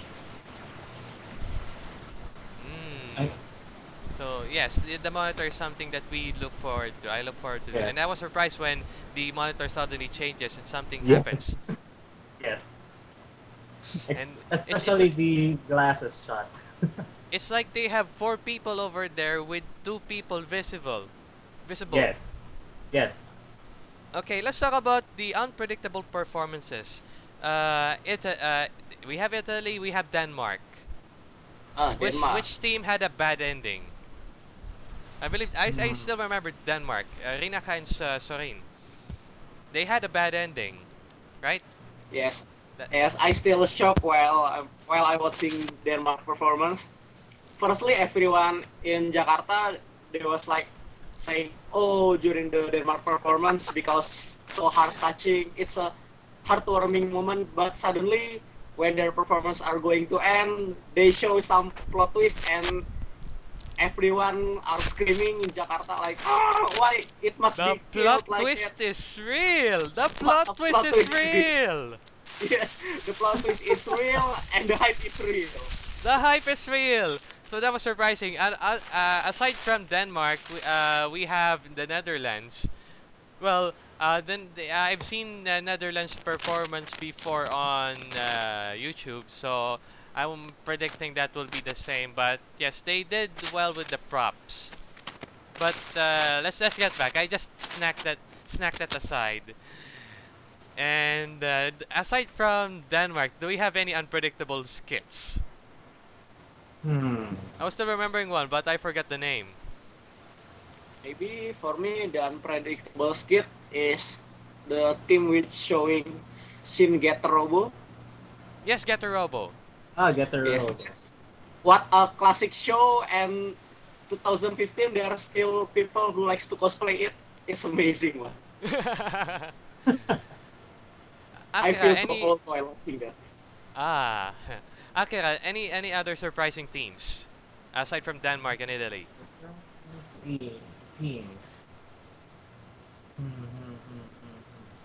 Mm. I, So yes, the, the monitor is something that we look forward to. I look forward to, Yeah. and I was surprised when the monitor suddenly changes and something Yeah. happens. yes. Ex- And it's- it's- especially the glasses shot. It's like they have four people over there with two people visible. Visible. Yes. Yes. Okay, let's talk about the unpredictable performances. Uh, it, uh, we have Italy, we have Denmark. Ah, Which Denmark. which team had a bad ending? I believe I, I Hmm. still remember Denmark. Uh, Rinaka and uh, Sorin. They had a bad ending, right? Yes. That- Yes, I still shocked while I- while I watching Denmark performance. Firstly, everyone in Jakarta they was like saying, "Oh," during the Denmark performance because so heart touching. It's a heartwarming moment, but suddenly when their performance are going to end, they show some plot twist and everyone are screaming in Jakarta like, "Oh, why it must The be plot killed like twist that." is real. The plot the twist plot is twist is- real. Yes, the plot twist is real and the hype is real. The hype is real. So that was surprising. And uh, uh, aside from Denmark, we, uh, we have the Netherlands. Well, uh, then the, I've seen the Netherlands performance before on uh, YouTube, so I'm predicting that will be the same. But yes, they did well with the props. But uh, let's let's get back. I just snacked that snacked that aside. And uh, d- aside from Denmark, do we have any unpredictable skits? Hmm. I was still remembering one, but I forgot the name. Maybe for me the unpredictable skit is the team which showing Shin Getter Robo. Yes, Get a Robo. Ah, get the Yes, road. yes. What a classic show, and twenty fifteen there are still people who likes to cosplay it. It's amazing one. I Akira, feel so any old while watching that. ah, Akira, any any other surprising teams aside from Denmark and Italy? The teams. Hmm, hmm, hmm, hmm,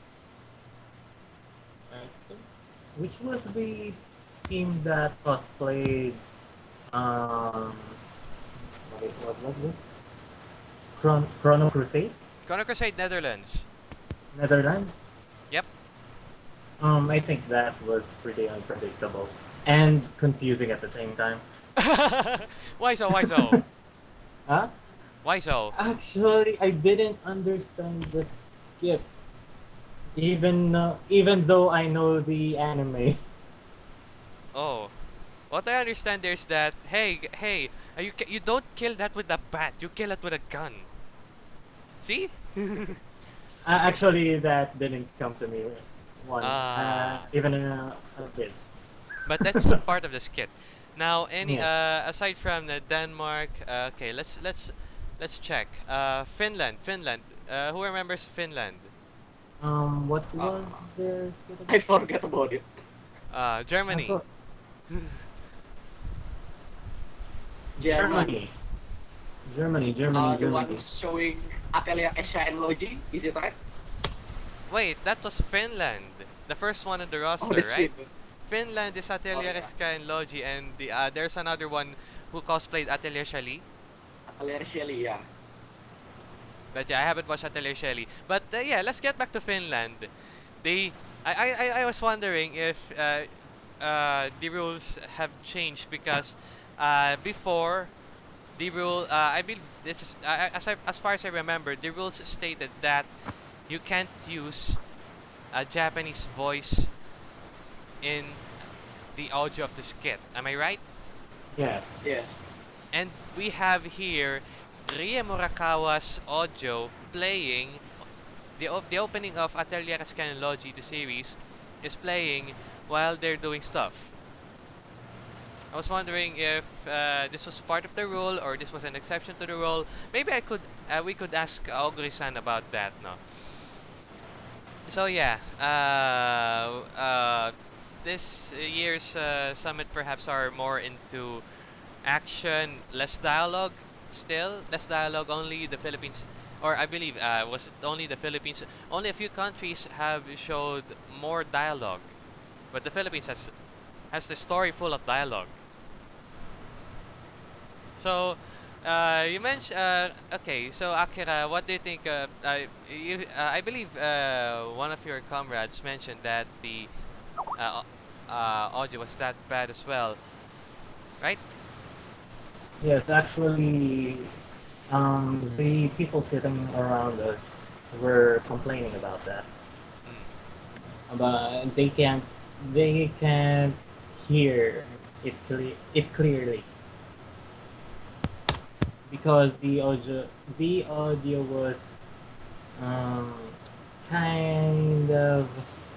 hmm. I think- Which was the team that cosplayed? Um, what, it- what was it? Chron- Chrono Crusade, Chrono Crusade Netherlands. Netherlands. Yep. Um, I think that was pretty unpredictable and confusing at the same time. Why so? Why so? Huh? Why so? Actually, I didn't understand the skip, even uh, even though I know the anime. Oh, what I understand there is that hey g- hey, uh, you ca- you don't kill that with a bat. You kill it with a gun. See? Uh, actually, that didn't come to me one, Ah. uh, even a, a bit. But that's part of the skit. Now, any uh, aside from the Denmark, uh, okay, let's let's let's check. Uh, Finland, Finland. Uh, who remembers Finland? Um, what Uh, was their skip? I forget about it. Uh, Germany. I thought- Germany. Germany. Germany, Germany, Uh, the one Germany. showing Atelier Asia and Logi, is it right? Wait, that was Finland. The first one on the Oh, roster, that's right? it. Finland is Atelier yeah. Eska and Logi, and the uh, there's another one who cosplayed Atelier Shelly. Atelier Shelly, yeah. But yeah, I haven't watched Atelier Shelly. But uh, yeah, let's get back to Finland. They, I, I, I I was wondering if uh, uh, the rules have changed because uh, before the rule, uh, I believe this is uh, as I, as far as I remember, the rules stated that you can't use a Japanese voice in the audio of the skit. Am I right? Yes. Yeah. And we have here Rie Murakawa's audio playing the op- the opening of Atelier Scan Logi, the series, is playing while they're doing stuff. I was wondering if uh, this was part of the rule or this was an exception to the rule. Maybe I could uh, we could ask Oguri-san about that, no? So yeah, uh, uh, this year's uh, summit perhaps are more into action, less dialogue. Still, less dialogue. Only the Philippines, or I believe, uh, was it only the Philippines? Only a few countries have showed more dialogue, but the Philippines has has the story full of dialogue. So, uh, you mentioned. Uh, okay, so Akira, what do you think? Uh, uh, you, uh, I believe uh, one of your comrades mentioned that the uh, uh, audio was that bad as well, right? Yes, actually, um, the people sitting around us were complaining about that. Mm. But they can't, they can't hear it cle- it clearly because the audio, the audio was um, kind of,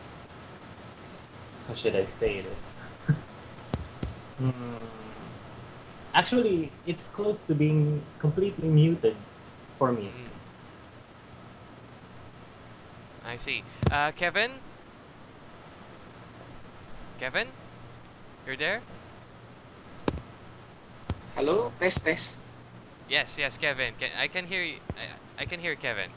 how should I say this? Hmm. Actually, it's close to being completely muted for me. Mm. I see. Uh, Kevin? Kevin? You're there? Hello, test test. Yes, yes, Kevin. Can, I can hear you. I, I can hear Kevin.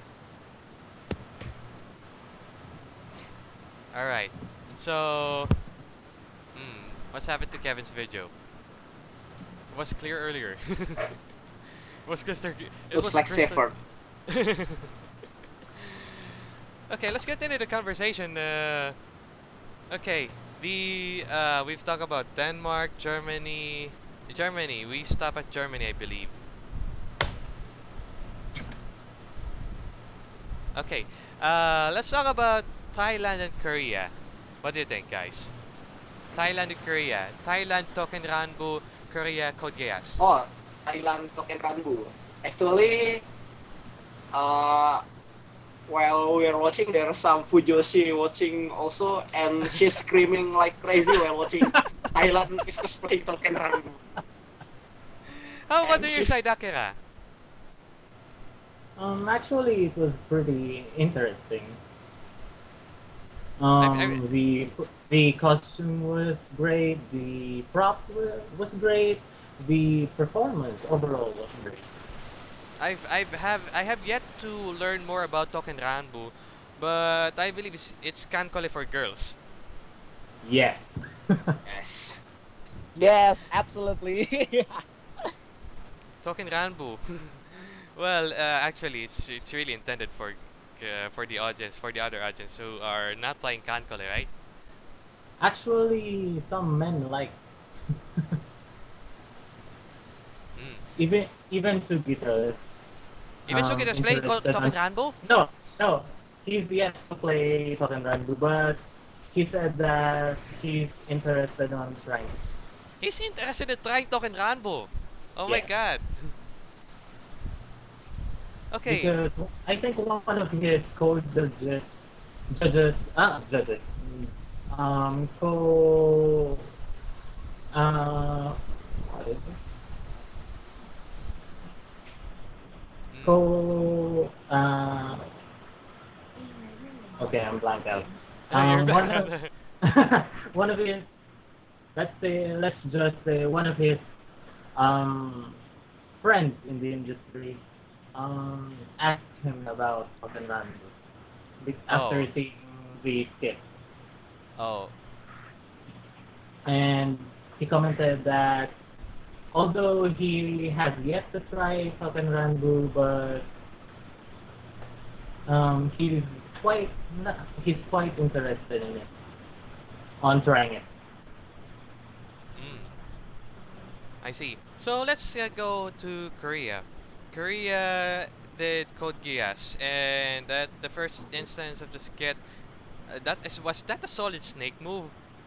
All right. So, hmm, what's happened to Kevin's video? It was clear earlier. It was crystal. It Looks was like crystal. safer. Okay, let's get into the conversation. Uh, okay, the uh, we've talked about Denmark, Germany, Germany. We stop at Germany, I believe. Okay, uh, let's talk about Thailand and Korea. What do you think, guys? Thailand and Korea. Thailand Token Ranbu, Korea Code Geass. Oh, Thailand Token Ranbu. Actually, uh, while we're watching, there's some Fujoshi watching also, and she's screaming like crazy while watching. Thailand is cosplaying Token Ranbu. How about And your she's- side, Akira? Um, actually, it was pretty interesting. I- Um, the the costume was great. The props were was great. The performance overall was great. I've I've have I have yet to learn more about Token Ranbu, but I believe it's, it's Kankole for girls. Yes. Yes. Yes, absolutely. Token Ranbu. Well, uh, actually, it's it's really intended for uh, for the audience, for the other audience who are not playing Kankole, right? Actually, some men like Mm. even even Sugita's. Even um, Sugita's playing ko- interested Token on- Ranbu? No, no, he's yet to play Token Ranbu, but he said that he's interested on trying. He's interested in trying Token Ranbu. Oh my Yeah. god. Okay. Because I think one of his co-judges, judges, ah, judges, um, co, uh, what is it? Mm. Co, uh, okay, I'm blanked out. Oh, you're Um, back one, on of, the- one of his, let's say, let's just say one of his, um, friends in the industry um, asked him about Falcon Rambo be- after Oh, seeing the skit, oh, and he commented that although he has yet to try Falcon Rambo, but um, he's quite not, he's quite interested in it, on trying it. mm, I see. So let's uh, go to Korea. Korea did Code Geass, and at the first instance of the skit, uh, that is was that a solid snake move?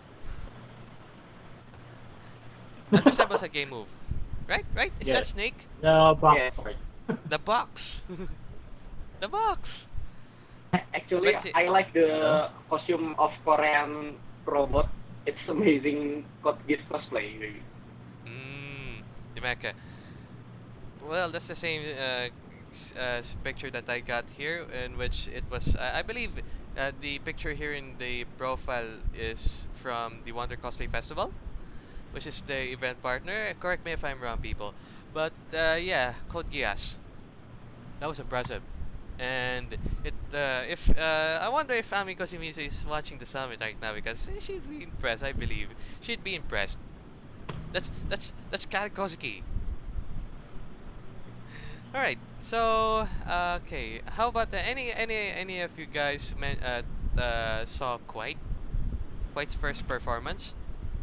That resembles a game move, right? Right? Is that Yes, snake? the box Yeah. part. The box, the box. Actually, But I like the costume of Korean robot. It's amazing code geass cosplay. Really. mm, the mecha. Well, that's the same uh, s- uh, s- picture that I got here, in which it was. I I believe uh, the picture here in the profile is from the Wonder Cosplay Festival, which is the event partner. Correct me if I'm wrong, people. But uh, yeah, Code Geass. That was impressive. And it, uh, if uh, I wonder if Ami Kosimizu is watching the summit right now, because eh, she'd be impressed. I believe she'd be impressed. That's that's that's Kari Kozuki. All right. So uh, okay, how about the, any any any of you guys men, uh, uh, saw Quite Quite's first performance?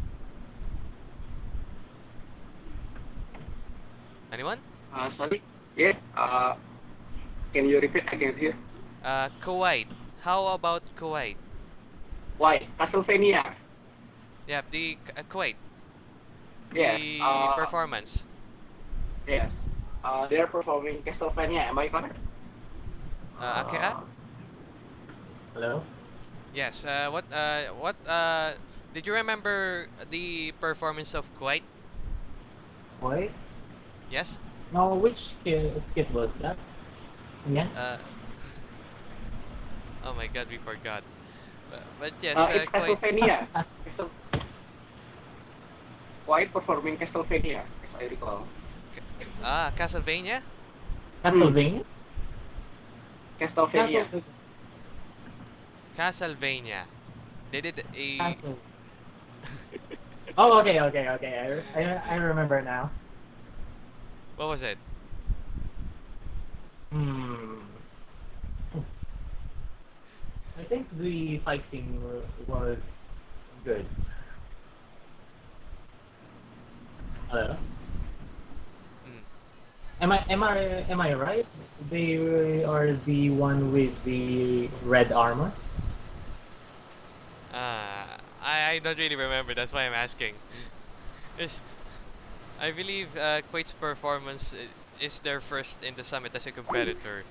Anyone? Uh, sorry. Yeah. Uh, can you repeat again here? Uh, Kuwait. How about Kuwait? Why? Castlevania. Yeah, the uh, Kuwait. Yes. The Uh, performance. yes. Uh, they are performing Castlevania. Am I correct? Uh, Akira? Hello? Yes. Uh, what? Uh, what? Uh, did you remember the performance of Kuwait? Wait? Yes. No, which skit, skit was that? Yeah? Uh. Oh my God, we forgot. Uh, but yes, Uh, uh, it's Kuwait. Castlevania. Castle- Quite performing Castlevania, as I recall. Ah, Castlevania. Castlevania? Castlevania. Castle- Castlevania. They did a. Castle. Oh, okay, okay, okay. I, re- I, I remember now. What was it? Hmm. I think the fight scene wa- was good. Hello? Mm. Am I am I am I right? They are the one with the red armor. Ah, I, I don't really remember. That's why I'm asking. It's- I believe uh, Quate's performance i- is their first in the summit as a competitor.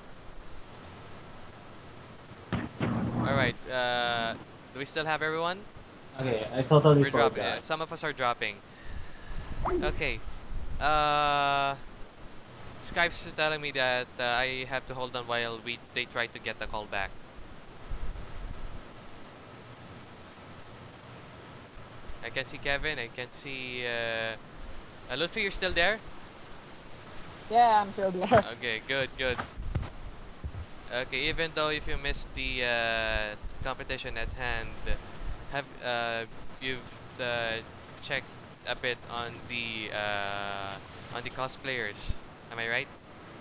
All right. Uh, do we still have everyone? Okay, I totally We're dropping. Uh, forgot. some of us are dropping. Okay. Uh, Skype's telling me that uh, I have to hold on while we they try to get the call back. I can see Kevin. I can see. Uh, uh, Lutfi, you're still there? Yeah, I'm still there. Okay, good, good. Okay, even though if you missed the uh, competition at hand, have uh, you've uh, checked a bit on the uh, on the cosplayers. Am I right?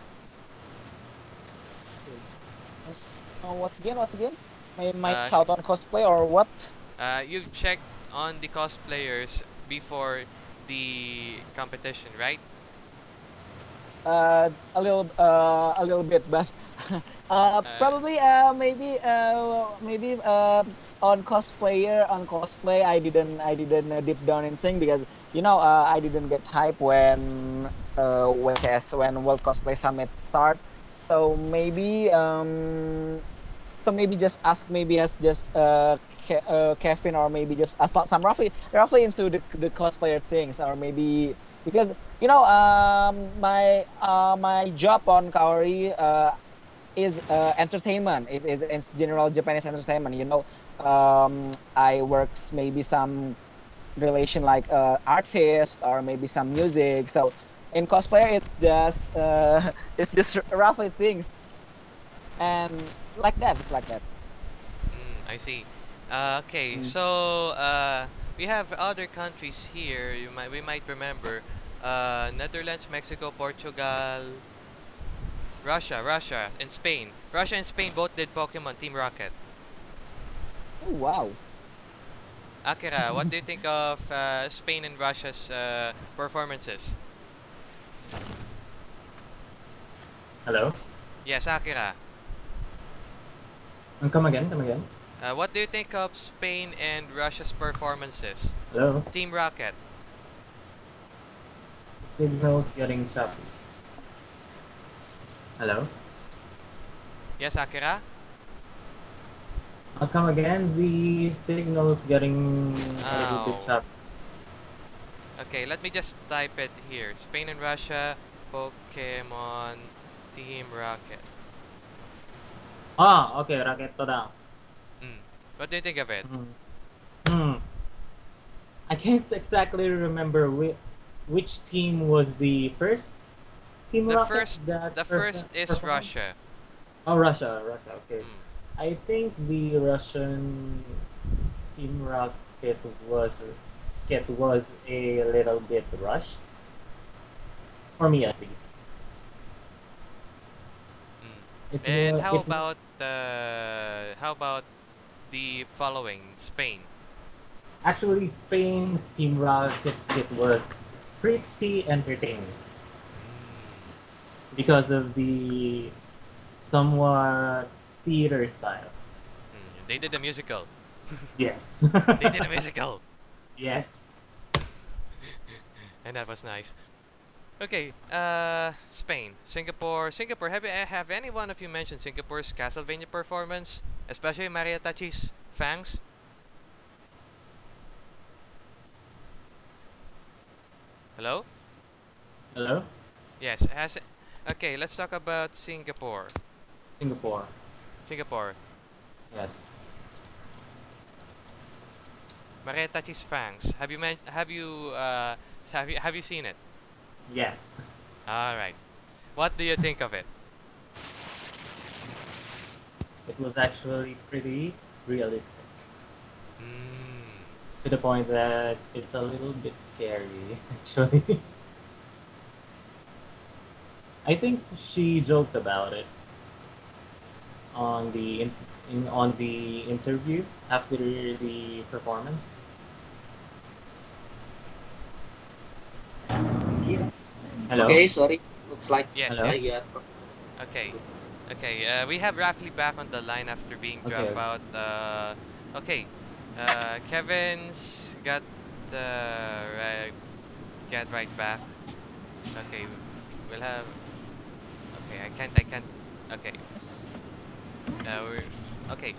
Uh, once again, once again, my my Uh, shout on cosplay or what? Uh, you've checked on the cosplayers before the competition, right? Uh, a little, uh, a little bit, but uh, probably, uh, maybe, uh, maybe, uh, on cosplayer, on cosplay, I didn't, I didn't uh, deep down in thing because you know, uh, I didn't get hype when, uh, when C S, when World Cosplay Summit start. So maybe, um, so maybe just ask, maybe as just uh, Ke- uh, Kevin, or maybe just ask some roughly, roughly into the the cosplayer things, or maybe because you know, um, my uh, my job on Kaori uh, is uh, entertainment. It is in general Japanese entertainment. You know, um, I works maybe some relation like uh, artist or maybe some music. So in cosplayer, it's just uh, it's just roughly things, and like that, it's like that. Mm, I see. Uh, okay, Mm. so uh, we have other countries here. You might we might remember uh, Netherlands, Mexico, Portugal, Russia, Russia, and Spain. Russia and Spain both did Pokemon Team Rocket. Oh, wow. Akira, what do you think of uh, Spain and Russia's uh, performances? Hello? Yes, Akira. Uh, Come again, come again. Uh, what do you think of Spain and Russia's performances? Hello? Team Rocket. Signals getting choppy. Hello? Yes, Akira. Uh, come again, the signal's getting a little bit Oh. choppy. Okay, let me just type it here. Spain and Russia, Pokemon Team Rocket. Ah, okay, Raketo down. Mm. What do you think of it? Hmm. Hmm. I can't exactly remember which, which team was the first team The Rocket first, that the per- first is performed? Russia. Oh, Russia, Russia. Okay. Mm. I think the Russian team Rocket was skit was a little bit rushed for me at least. Mm. It And wa- how it- about the how about the following Spain? Actually, Spain's Team Rocket skit was pretty entertaining Mm. because of the somewhat theater style. Mm. They did a musical. Yes. They did a musical, Yes. and that was nice. Okay, uh, Spain, Singapore, Singapore. Have you- have any one of you mentioned Singapore's Castlevania performance, especially Mariatachi's Fangs? Hello? Hello? Yes. Has okay. Let's talk about Singapore. Singapore. Singapore. Yes. Mariatachi's Fangs. Have you men- Have you uh? s- Have you Have you seen it? Yes. All right. What do you think of it? It was actually pretty realistic Mm. to the point that it's a little bit scary, actually. I think she joked about it on the in, in on the interview after the performance. Hello. Okay, sorry. Looks like Yes. Hello? I Yes. got Okay. Okay. Uh, we have Rafli back on the line after being Okay. dropped out. Uh, okay. Uh, Kevin's got uh, right, get right back. Okay. We'll have. Okay. I can't. I can't. Okay. Uh, we're okay.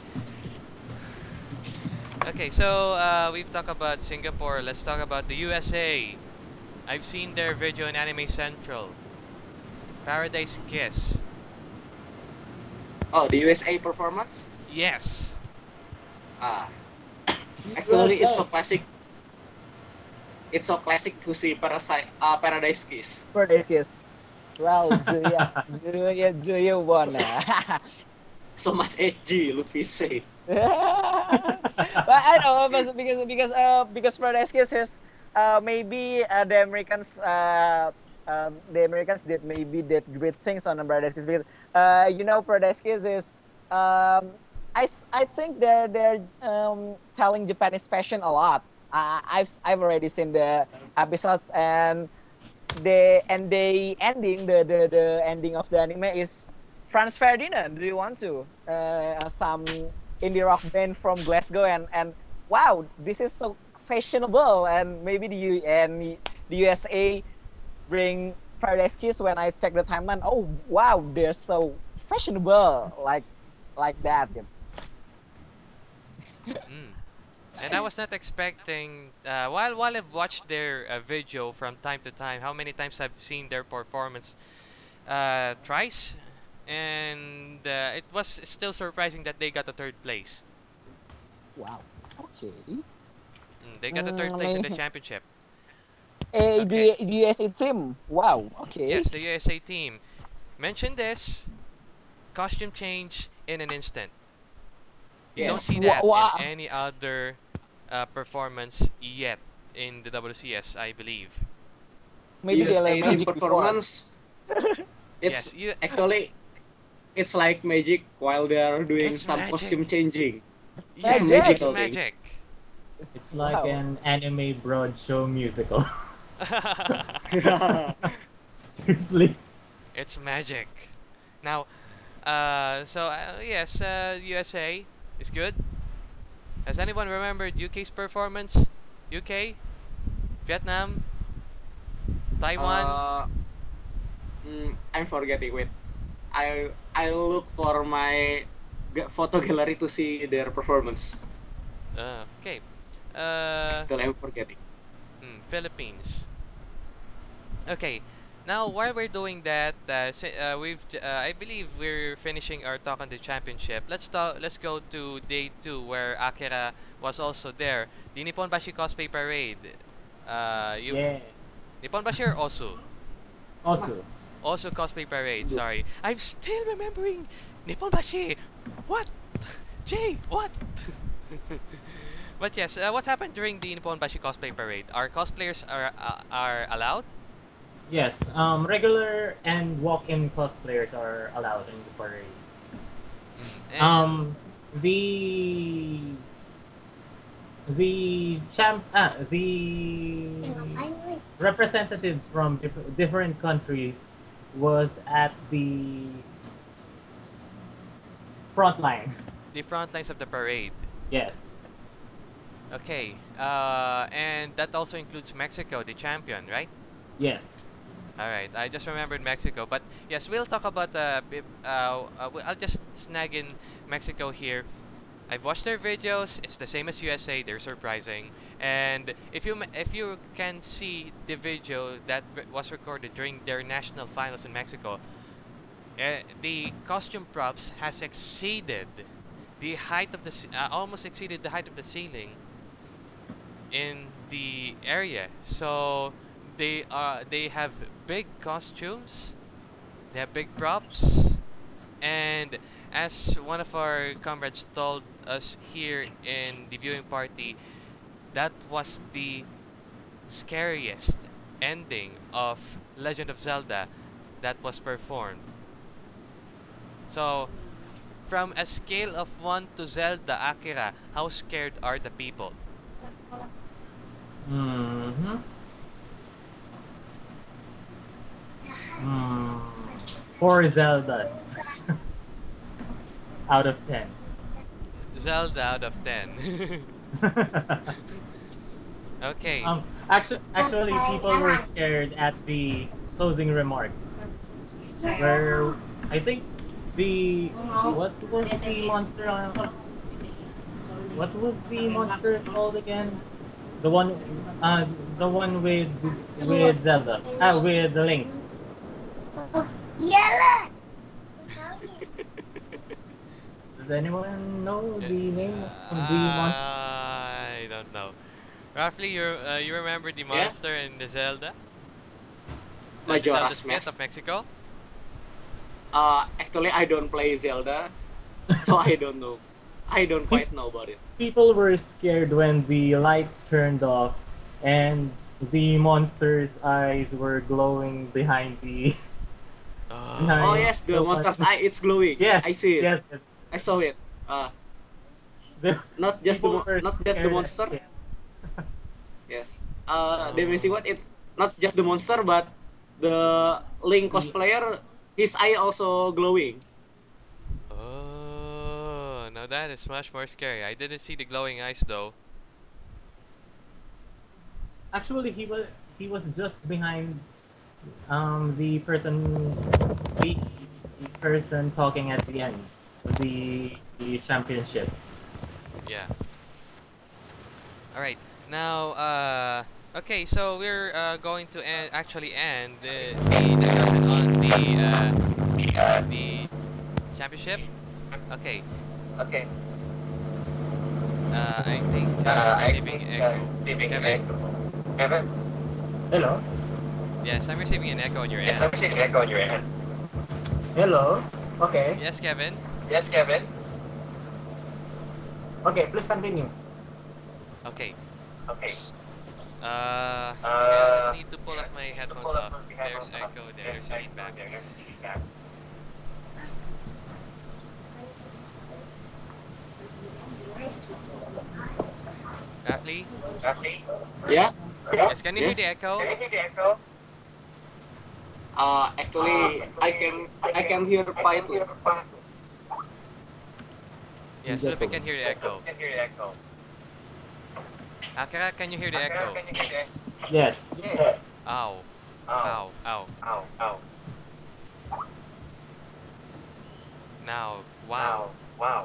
Okay. So uh, we've talked about Singapore. Let's talk about the U S A. I've seen their video in Anime Central. Paradise Kiss. Oh, the U S A performance? Yes. Ah. Actually, it's so U S A. classic. It's so classic to see Parasite, uh, Paradise Kiss. Paradise Kiss. Well, do you, do you, do you wanna? So much edgy, Luffy say. But I know but because because uh because Paradise Kiss is uh maybe uh, the Americans uh um, the Americans did maybe did great things on the Paradise Kiss because uh you know Paradise Kiss is um I s- I think they're they're um telling Japanese fashion a lot. Uh, I've I've already seen the episodes and the and the ending the, the the ending of the anime is Franz Ferdinand. Do you want to uh, some indie rock band from Glasgow and and wow, this is so fashionable and maybe the U and the U S A bring Paradise Kiss when I check the timeline. Oh wow, they're so fashionable like like that. Mm. And I was not expecting. Uh, while while I've watched their uh, video from time to time, how many times I've seen their performance? Uh, thrice, and uh, it was still surprising that they got a third place. Wow. Okay. Mm, they got a third Mm, place in the may- championship. A Okay. the, the U S A team. Wow. Okay. Yes, the U S A team. Mention this costume change in an instant. You don't Yes. see Wa- that in wa- any other uh, performance yet in the W C S, I believe. Maybe they learn U S A team magic before. performance. It's Yes, you. actually it's like magic while they are doing It's some magic. costume changing. Yes, Magic. it's Magical thing. magic. It's like Wow. an anime broad show musical. Seriously. It's magic. Now, uh, so uh, yes, uh, U S A is good. Has anyone remembered U K's performance? U K, Vietnam, Taiwan. Uh, mm, I'm forgetting. Wait, I I look for my ga- photo gallery to see their performance. Uh, okay. Uh, Actually, I'm forgetting. hmm, Philippines. Okay. Now, while we're doing that, uh, si- uh, we've j- uh, I believe we're finishing our talk on the championship. Let's talk. Let's go to day two, where Akira was also there. The Nipponbashi Cosplay Parade. Uh, you Yeah. Nipponbashi or Osu? Also, Osu Cosplay Parade. Sorry, I'm still remembering Nipponbashi. What? Jay, what? But yes, uh, what happened during the Nipponbashi Cosplay Parade? Our cosplayers are uh, are allowed. yes, um, regular and walk-in cosplayers are allowed in the parade. And Um, the the champ, ah, the representatives from diff- different countries was at the front line. the front lines of the parade. Yes, Okay. Uh, and that also includes Mexico, the champion, right? yes. All right. I just remembered Mexico, but yes, we'll talk about uh, bi- uh, uh w- I'll just snag in Mexico here. I've watched their videos. It's the same as U S A. They're surprising. And if you ma- if you can see the video that re- was recorded during their national finals in Mexico, uh, the costume props has exceeded the height of the ce- uh, almost exceeded the height of the ceiling in the area. So they are they have big costumes, they have big props, and as one of our comrades told us here in the viewing party, that was the scariest ending of Legend of Zelda that was performed. So, from a scale of one to Zelda Akira, how scared are the people? Mm-hmm. Mm, four Zeldas out of ten. Zelda out of ten. Okay. um, actually, actually, people were scared at the closing remarks, where I think the what was the monster? Uh, what was the monster called again? The one, uh, the one with with Zelda, ah, with the Link. Does anyone know the name of the monster? I don't know. Roughly, you uh, you remember the monster in the Zelda? Uh, the Zelda Majora's Spit Mask. of Mexico? Uh, actually, I don't play Zelda, so I don't know. I don't quite know about it. People were scared when the lights turned off and the monster's eyes were glowing behind the. Oh, Behind- Oh yes, the so- monster's eye, it's glowing. Yes, I see it. yes, yes. I saw it. Uh, The- not just the people mo- were not just the scared as monster. shit. Yes. Uh, the amazing one, it's not just the monster, but the Link cosplayer, his eye also glowing. oh, now that is much more scary. I didn't see the glowing eyes though. Actually, he was he was just behind um the person the person talking at the end of the, the championship. Yeah. All right. Now, uh, okay. So we're uh, going to end, actually end the, the discussion on the uh, uh, the championship. Okay. Okay. Uh, I think uh, Uh, I saving think, echo. uh, saving Kevin? echo. Kevin? Hello? Yes, I'm receiving an echo on your Yes, end. I'm receiving echo on your end. Hello? Okay. Yes, Kevin. Yes, Kevin? Okay, please continue. Okay. Okay. Uh, okay, I just Uh, need to pull yeah, off my to headphones pull up off. the There's headphones off. echo there. There's There's echo feedback. there. There's feedback. Roughly? Roughly? Yeah. Yes, can you hear Yes. the echo? Can you hear the echo? Uh, actually, I can I can hear quietly. Yes, Luffy can hear the echo. Can hear the echo. Akira, can you hear the echo? Can you hear the echo? Yes. Yes. Ow. Ow. Ow. Ow. Ow. Ow. Now. Wow. Wow.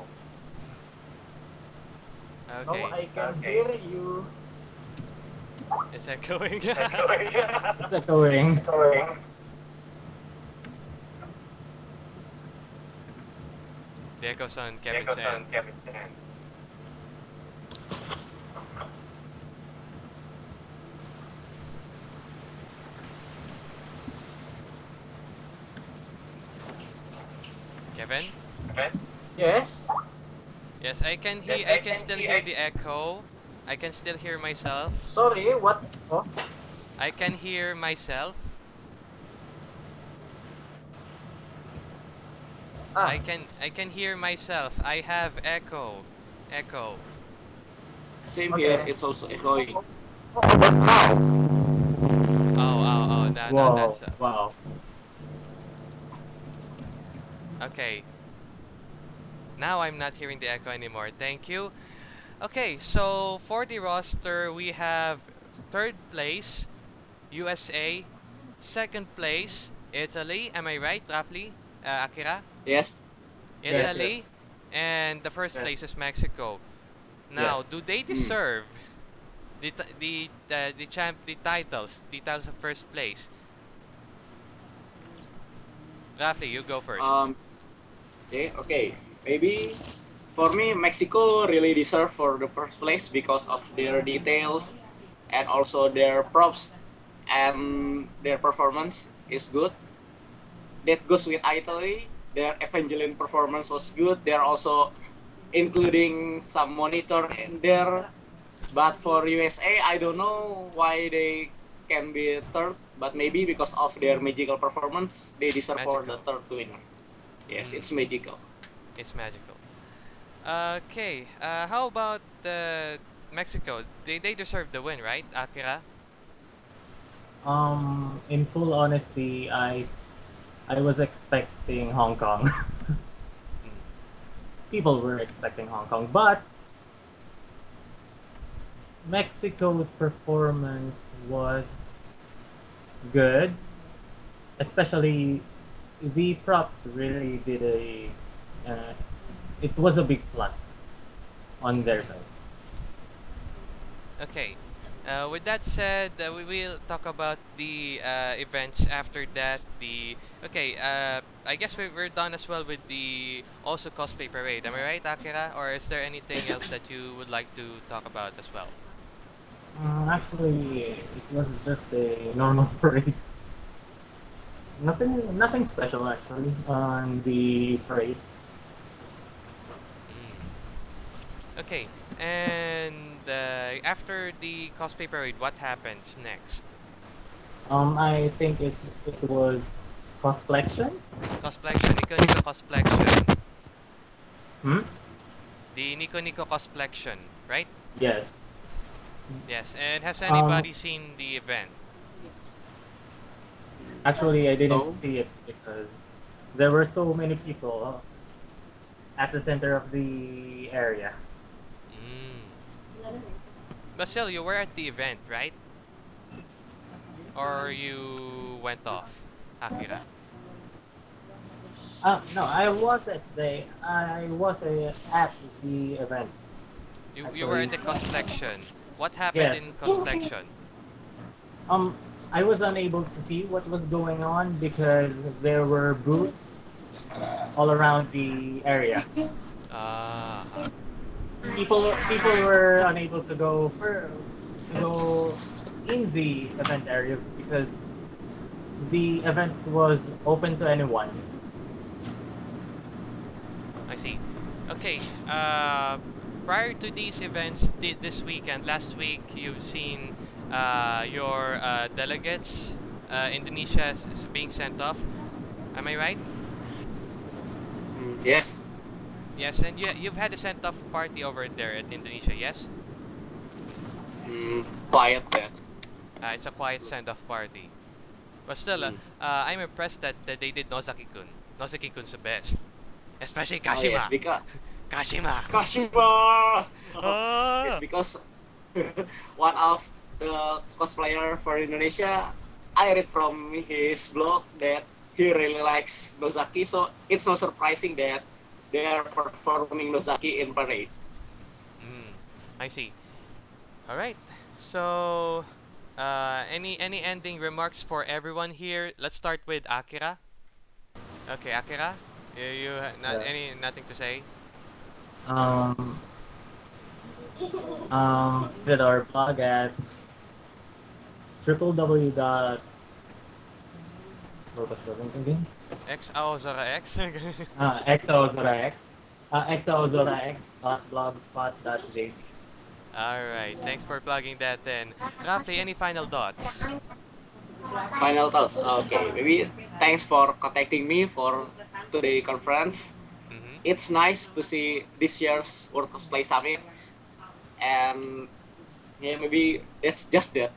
Okay. No, I can okay. hear you. It's echoing. It's echoing. echoing. The echo's on The Kevin's echo's end. on Kevin's end. Kevin? Kevin? Yes? Yes, I can hear. Yes, I I can can still hear- hear the echo. I can still hear myself. Sorry, what? Oh? I can hear myself. Ah, I can. I can hear myself. I have echo. Echo. Same Okay. here. It's also echoing. Oh, oh, oh. No, no, wow. that's. Uh, wow. Okay. Now I'm not hearing the echo anymore. Thank you. Okay, so for the roster, we have third place, U S A. Second place, Italy. Am I right, roughly, uh, Akira? Yes. Yes, Italy. And the first Yes. place is Mexico. Now, Yes. do they deserve the t- the the the champ the titles, the titles of first place? Roughly, you go first. Um. Okay. Okay. Maybe for me, Mexico really deserve for the first place because of their details and also their props and their performance is good. That goes with Italy. Their Evangelion performance was good. They're also including some monitor in there. But for U S A, I don't know why they can be third, but maybe because of their magical performance, they deserve for the Magical. third winner. Yes, Mm. it's magical. It's magical. Okay. Uh, how about uh, Mexico? They they deserve the win, right, Akira? Um, in full honesty, I I was expecting Hong Kong. Mm. People were expecting Hong Kong, but Mexico's performance was good. Especially the props really did a uh, it was a big plus on their side. Okay. Uh, with that said, uh, we will talk about the uh, events after that. The okay. Uh, I guess we, we're done as well with the also cosplay parade. Am I right, Akira? Or is there anything else that you would like to talk about as well? Uh, actually, it was just a normal parade. Nothing, nothing special actually on the parade. Mm. Okay. And uh, after the cosplay parade, what happens next? Um, I think it's it was cosplexion. Cosplexion, Nico Nico cosplexion. Hmm. The Nico Nico cosplexion, right? Yes. Yes. And has Um, anybody seen the event? Actually, I didn't Oh. see it because there were so many people at the center of the area. Mm. But still, you were at the event, right? Or you went off, Akira? Uh, no, I was at the I was uh, at the event. You, you were at the Actually- cosplexion. What happened Yes. in cosplexion? Um, I was unable to see what was going on because there were booths all around the area. Ah. People people were unable to go for to go in the event area because the event was open to anyone. I see. Okay. Uh, prior to these events thi- this weekend, last week, you've seen uh, your uh, delegates, uh, Indonesia, s- s- being sent off. Am I right? Mm, yes. Yes, and you you've had a sent off party over there at Indonesia. Yes. Mm, quiet there. Uh, it's a quiet send off party. But still, uh, Mm. uh, I'm impressed that, that they did Nozaki-kun. Nozaki-kun's the best. Especially Oh yes, Kashima. because Kashima. Kashima. Yes, Ah. because one of the cosplayer for Indonesia, I read from his blog that he really likes Nozaki, so it's not surprising that they are performing Nozaki in parade. Mm, I see. All right. So, uh, any any ending remarks for everyone here? Let's start with Akira. Okay, Akira, you, you ha- not Yeah. any nothing to say? Um, um, with our blog at www dot what was the link again? X O Zora X. Uh, xozora x. Uh, xozora x dot blogspot dot j p. All right. Thanks for plugging that in. Roughly, any final thoughts? Final thoughts. Okay, maybe thanks for contacting me for today conference. Mm-hmm. It's nice to see this year's World Cosplay Summit, and yeah, maybe it's just that.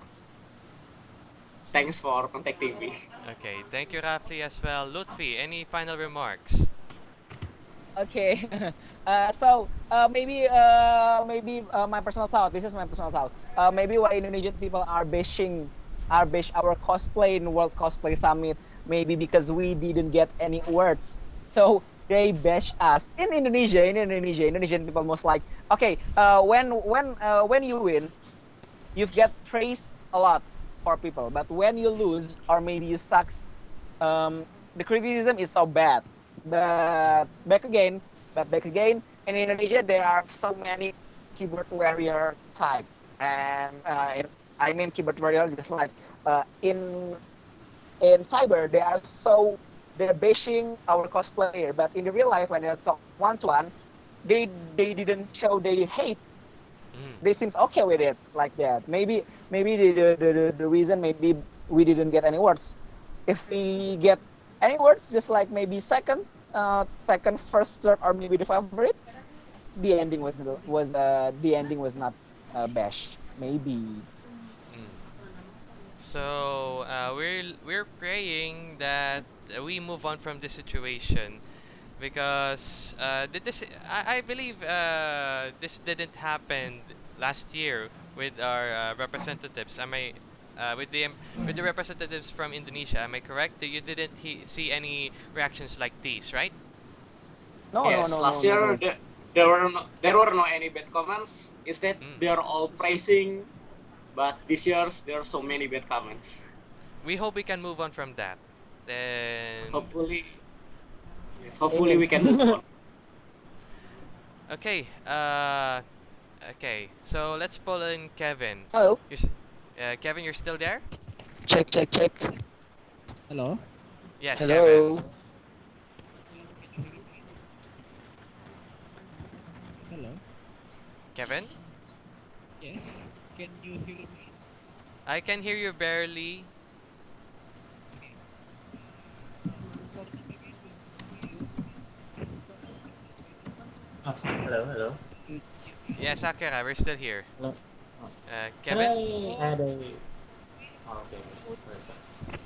Thanks for contacting me. Okay. Thank you, Roughly, as well. Lutfi, any final remarks? Okay. uh, so uh, maybe uh, maybe uh, my personal thought. This is my personal thought. Uh, maybe why Indonesian people are bashing are bash our cosplay in World Cosplay Summit. Maybe because we didn't get any awards. So they bash us in Indonesia. In Indonesia, Indonesian people most like okay. Uh, when when uh, when you win, you get praise a lot for people. But when you lose or maybe you sucks, um, the criticism is so bad. But back again, but back again, in Indonesia there are so many keyboard warrior type, and uh, it, I mean keyboard warrior just like uh, in in cyber they are so they're bashing our cosplayer, but in the real life when they talk one to one, they they didn't show they hate, Mm. they seems okay with it like that. Maybe maybe the the, the, the reason maybe we didn't get any words. If we get any words, just like maybe second, uh, second, first, third, or maybe the favorite, the ending was was uh the ending was not uh, bash. Maybe. Mm. So uh, we're we're praying that uh, we move on from this situation because uh, did this I, I believe uh, this didn't happen last year with our uh, representatives. Am I uh, with the em- with the representatives from Indonesia? Am I correct? That you didn't he- see any reactions like these, right? No, no, Yes, no, no, last no, year no. there, there were no, there were no any bad comments. Instead, Mm. they are all praising. But this year there are so many bad comments. We hope we can move on from that. Then Hopefully, yes, hopefully Amen. we can move on. okay. Uh, okay. So let's pull in Kevin. Hello. You're, s- uh, Kevin, you're still there? Check, check, check. Hello? Yes, Kevin. Hello. Hello? Kevin, Yes? Can you hear me? I can hear you barely. Oh, hello, hello. Yes, Akira, we're still here. Hello. Uh, Can Kevin. I add a? Oh, okay. Perfect.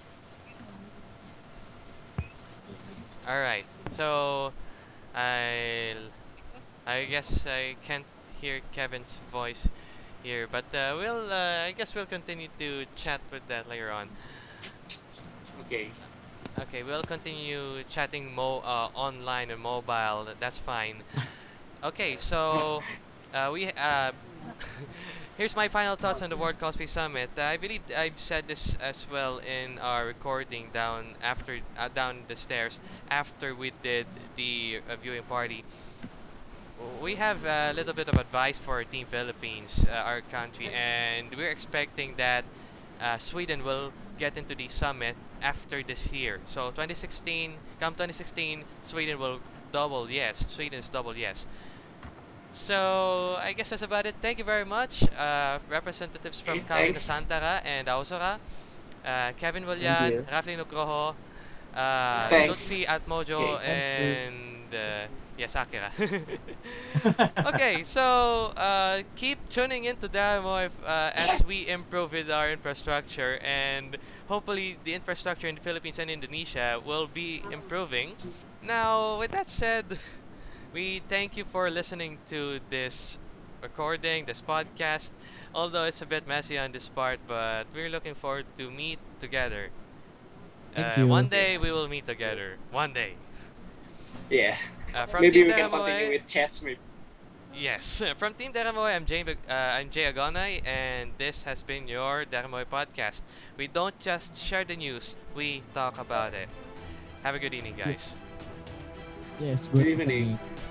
All right. So, I'll. I guess I can't hear Kevin's voice here, but uh, we'll. Uh, I guess we'll continue to chat with that later on. Okay. Okay, we'll continue chatting mo uh, online and mobile. th- That's fine. Okay, so uh, we uh, here's my final thoughts on the World Cosplay Summit. Uh, I believe I've said this as well in our recording down after uh, down the stairs after we did the uh, viewing party. we have a little bit of advice for Team Philippines, uh, our country, and we're expecting that uh, Sweden will get into the summit after this year. So twenty sixteen, come twenty sixteen, Sweden will double yes. Sweden is double yes. So I guess that's about it. Thank you very much, uh, representatives from Okay, Kawin thanks. Nusantara and Aosora, uh, Kevin Thank Villan, you. Rafli Nugroho, uh, Thanks. Lutfi at Mojo, Okay, thank and uh, yes, Akira. Okay, so uh, keep tuning into Daramoy uh, as we improve with our infrastructure, and hopefully the infrastructure in the Philippines and Indonesia will be improving. Now, with that said, we thank you for listening to this recording, this podcast. Although it's a bit messy on this part, but we're looking forward to meet together. Thank Uh, you. one day we will meet together. One day. Yeah. Uh, from Maybe Team we can continue Daramoy, with chats. Maybe. yes. From Team Daramoy, I'm Jay. Bag- Uh, I'm Jay Agonay, and this has been your Daramoy podcast. We don't just share the news; we talk about it. Have a good evening, guys. Yes, Good good evening. evening.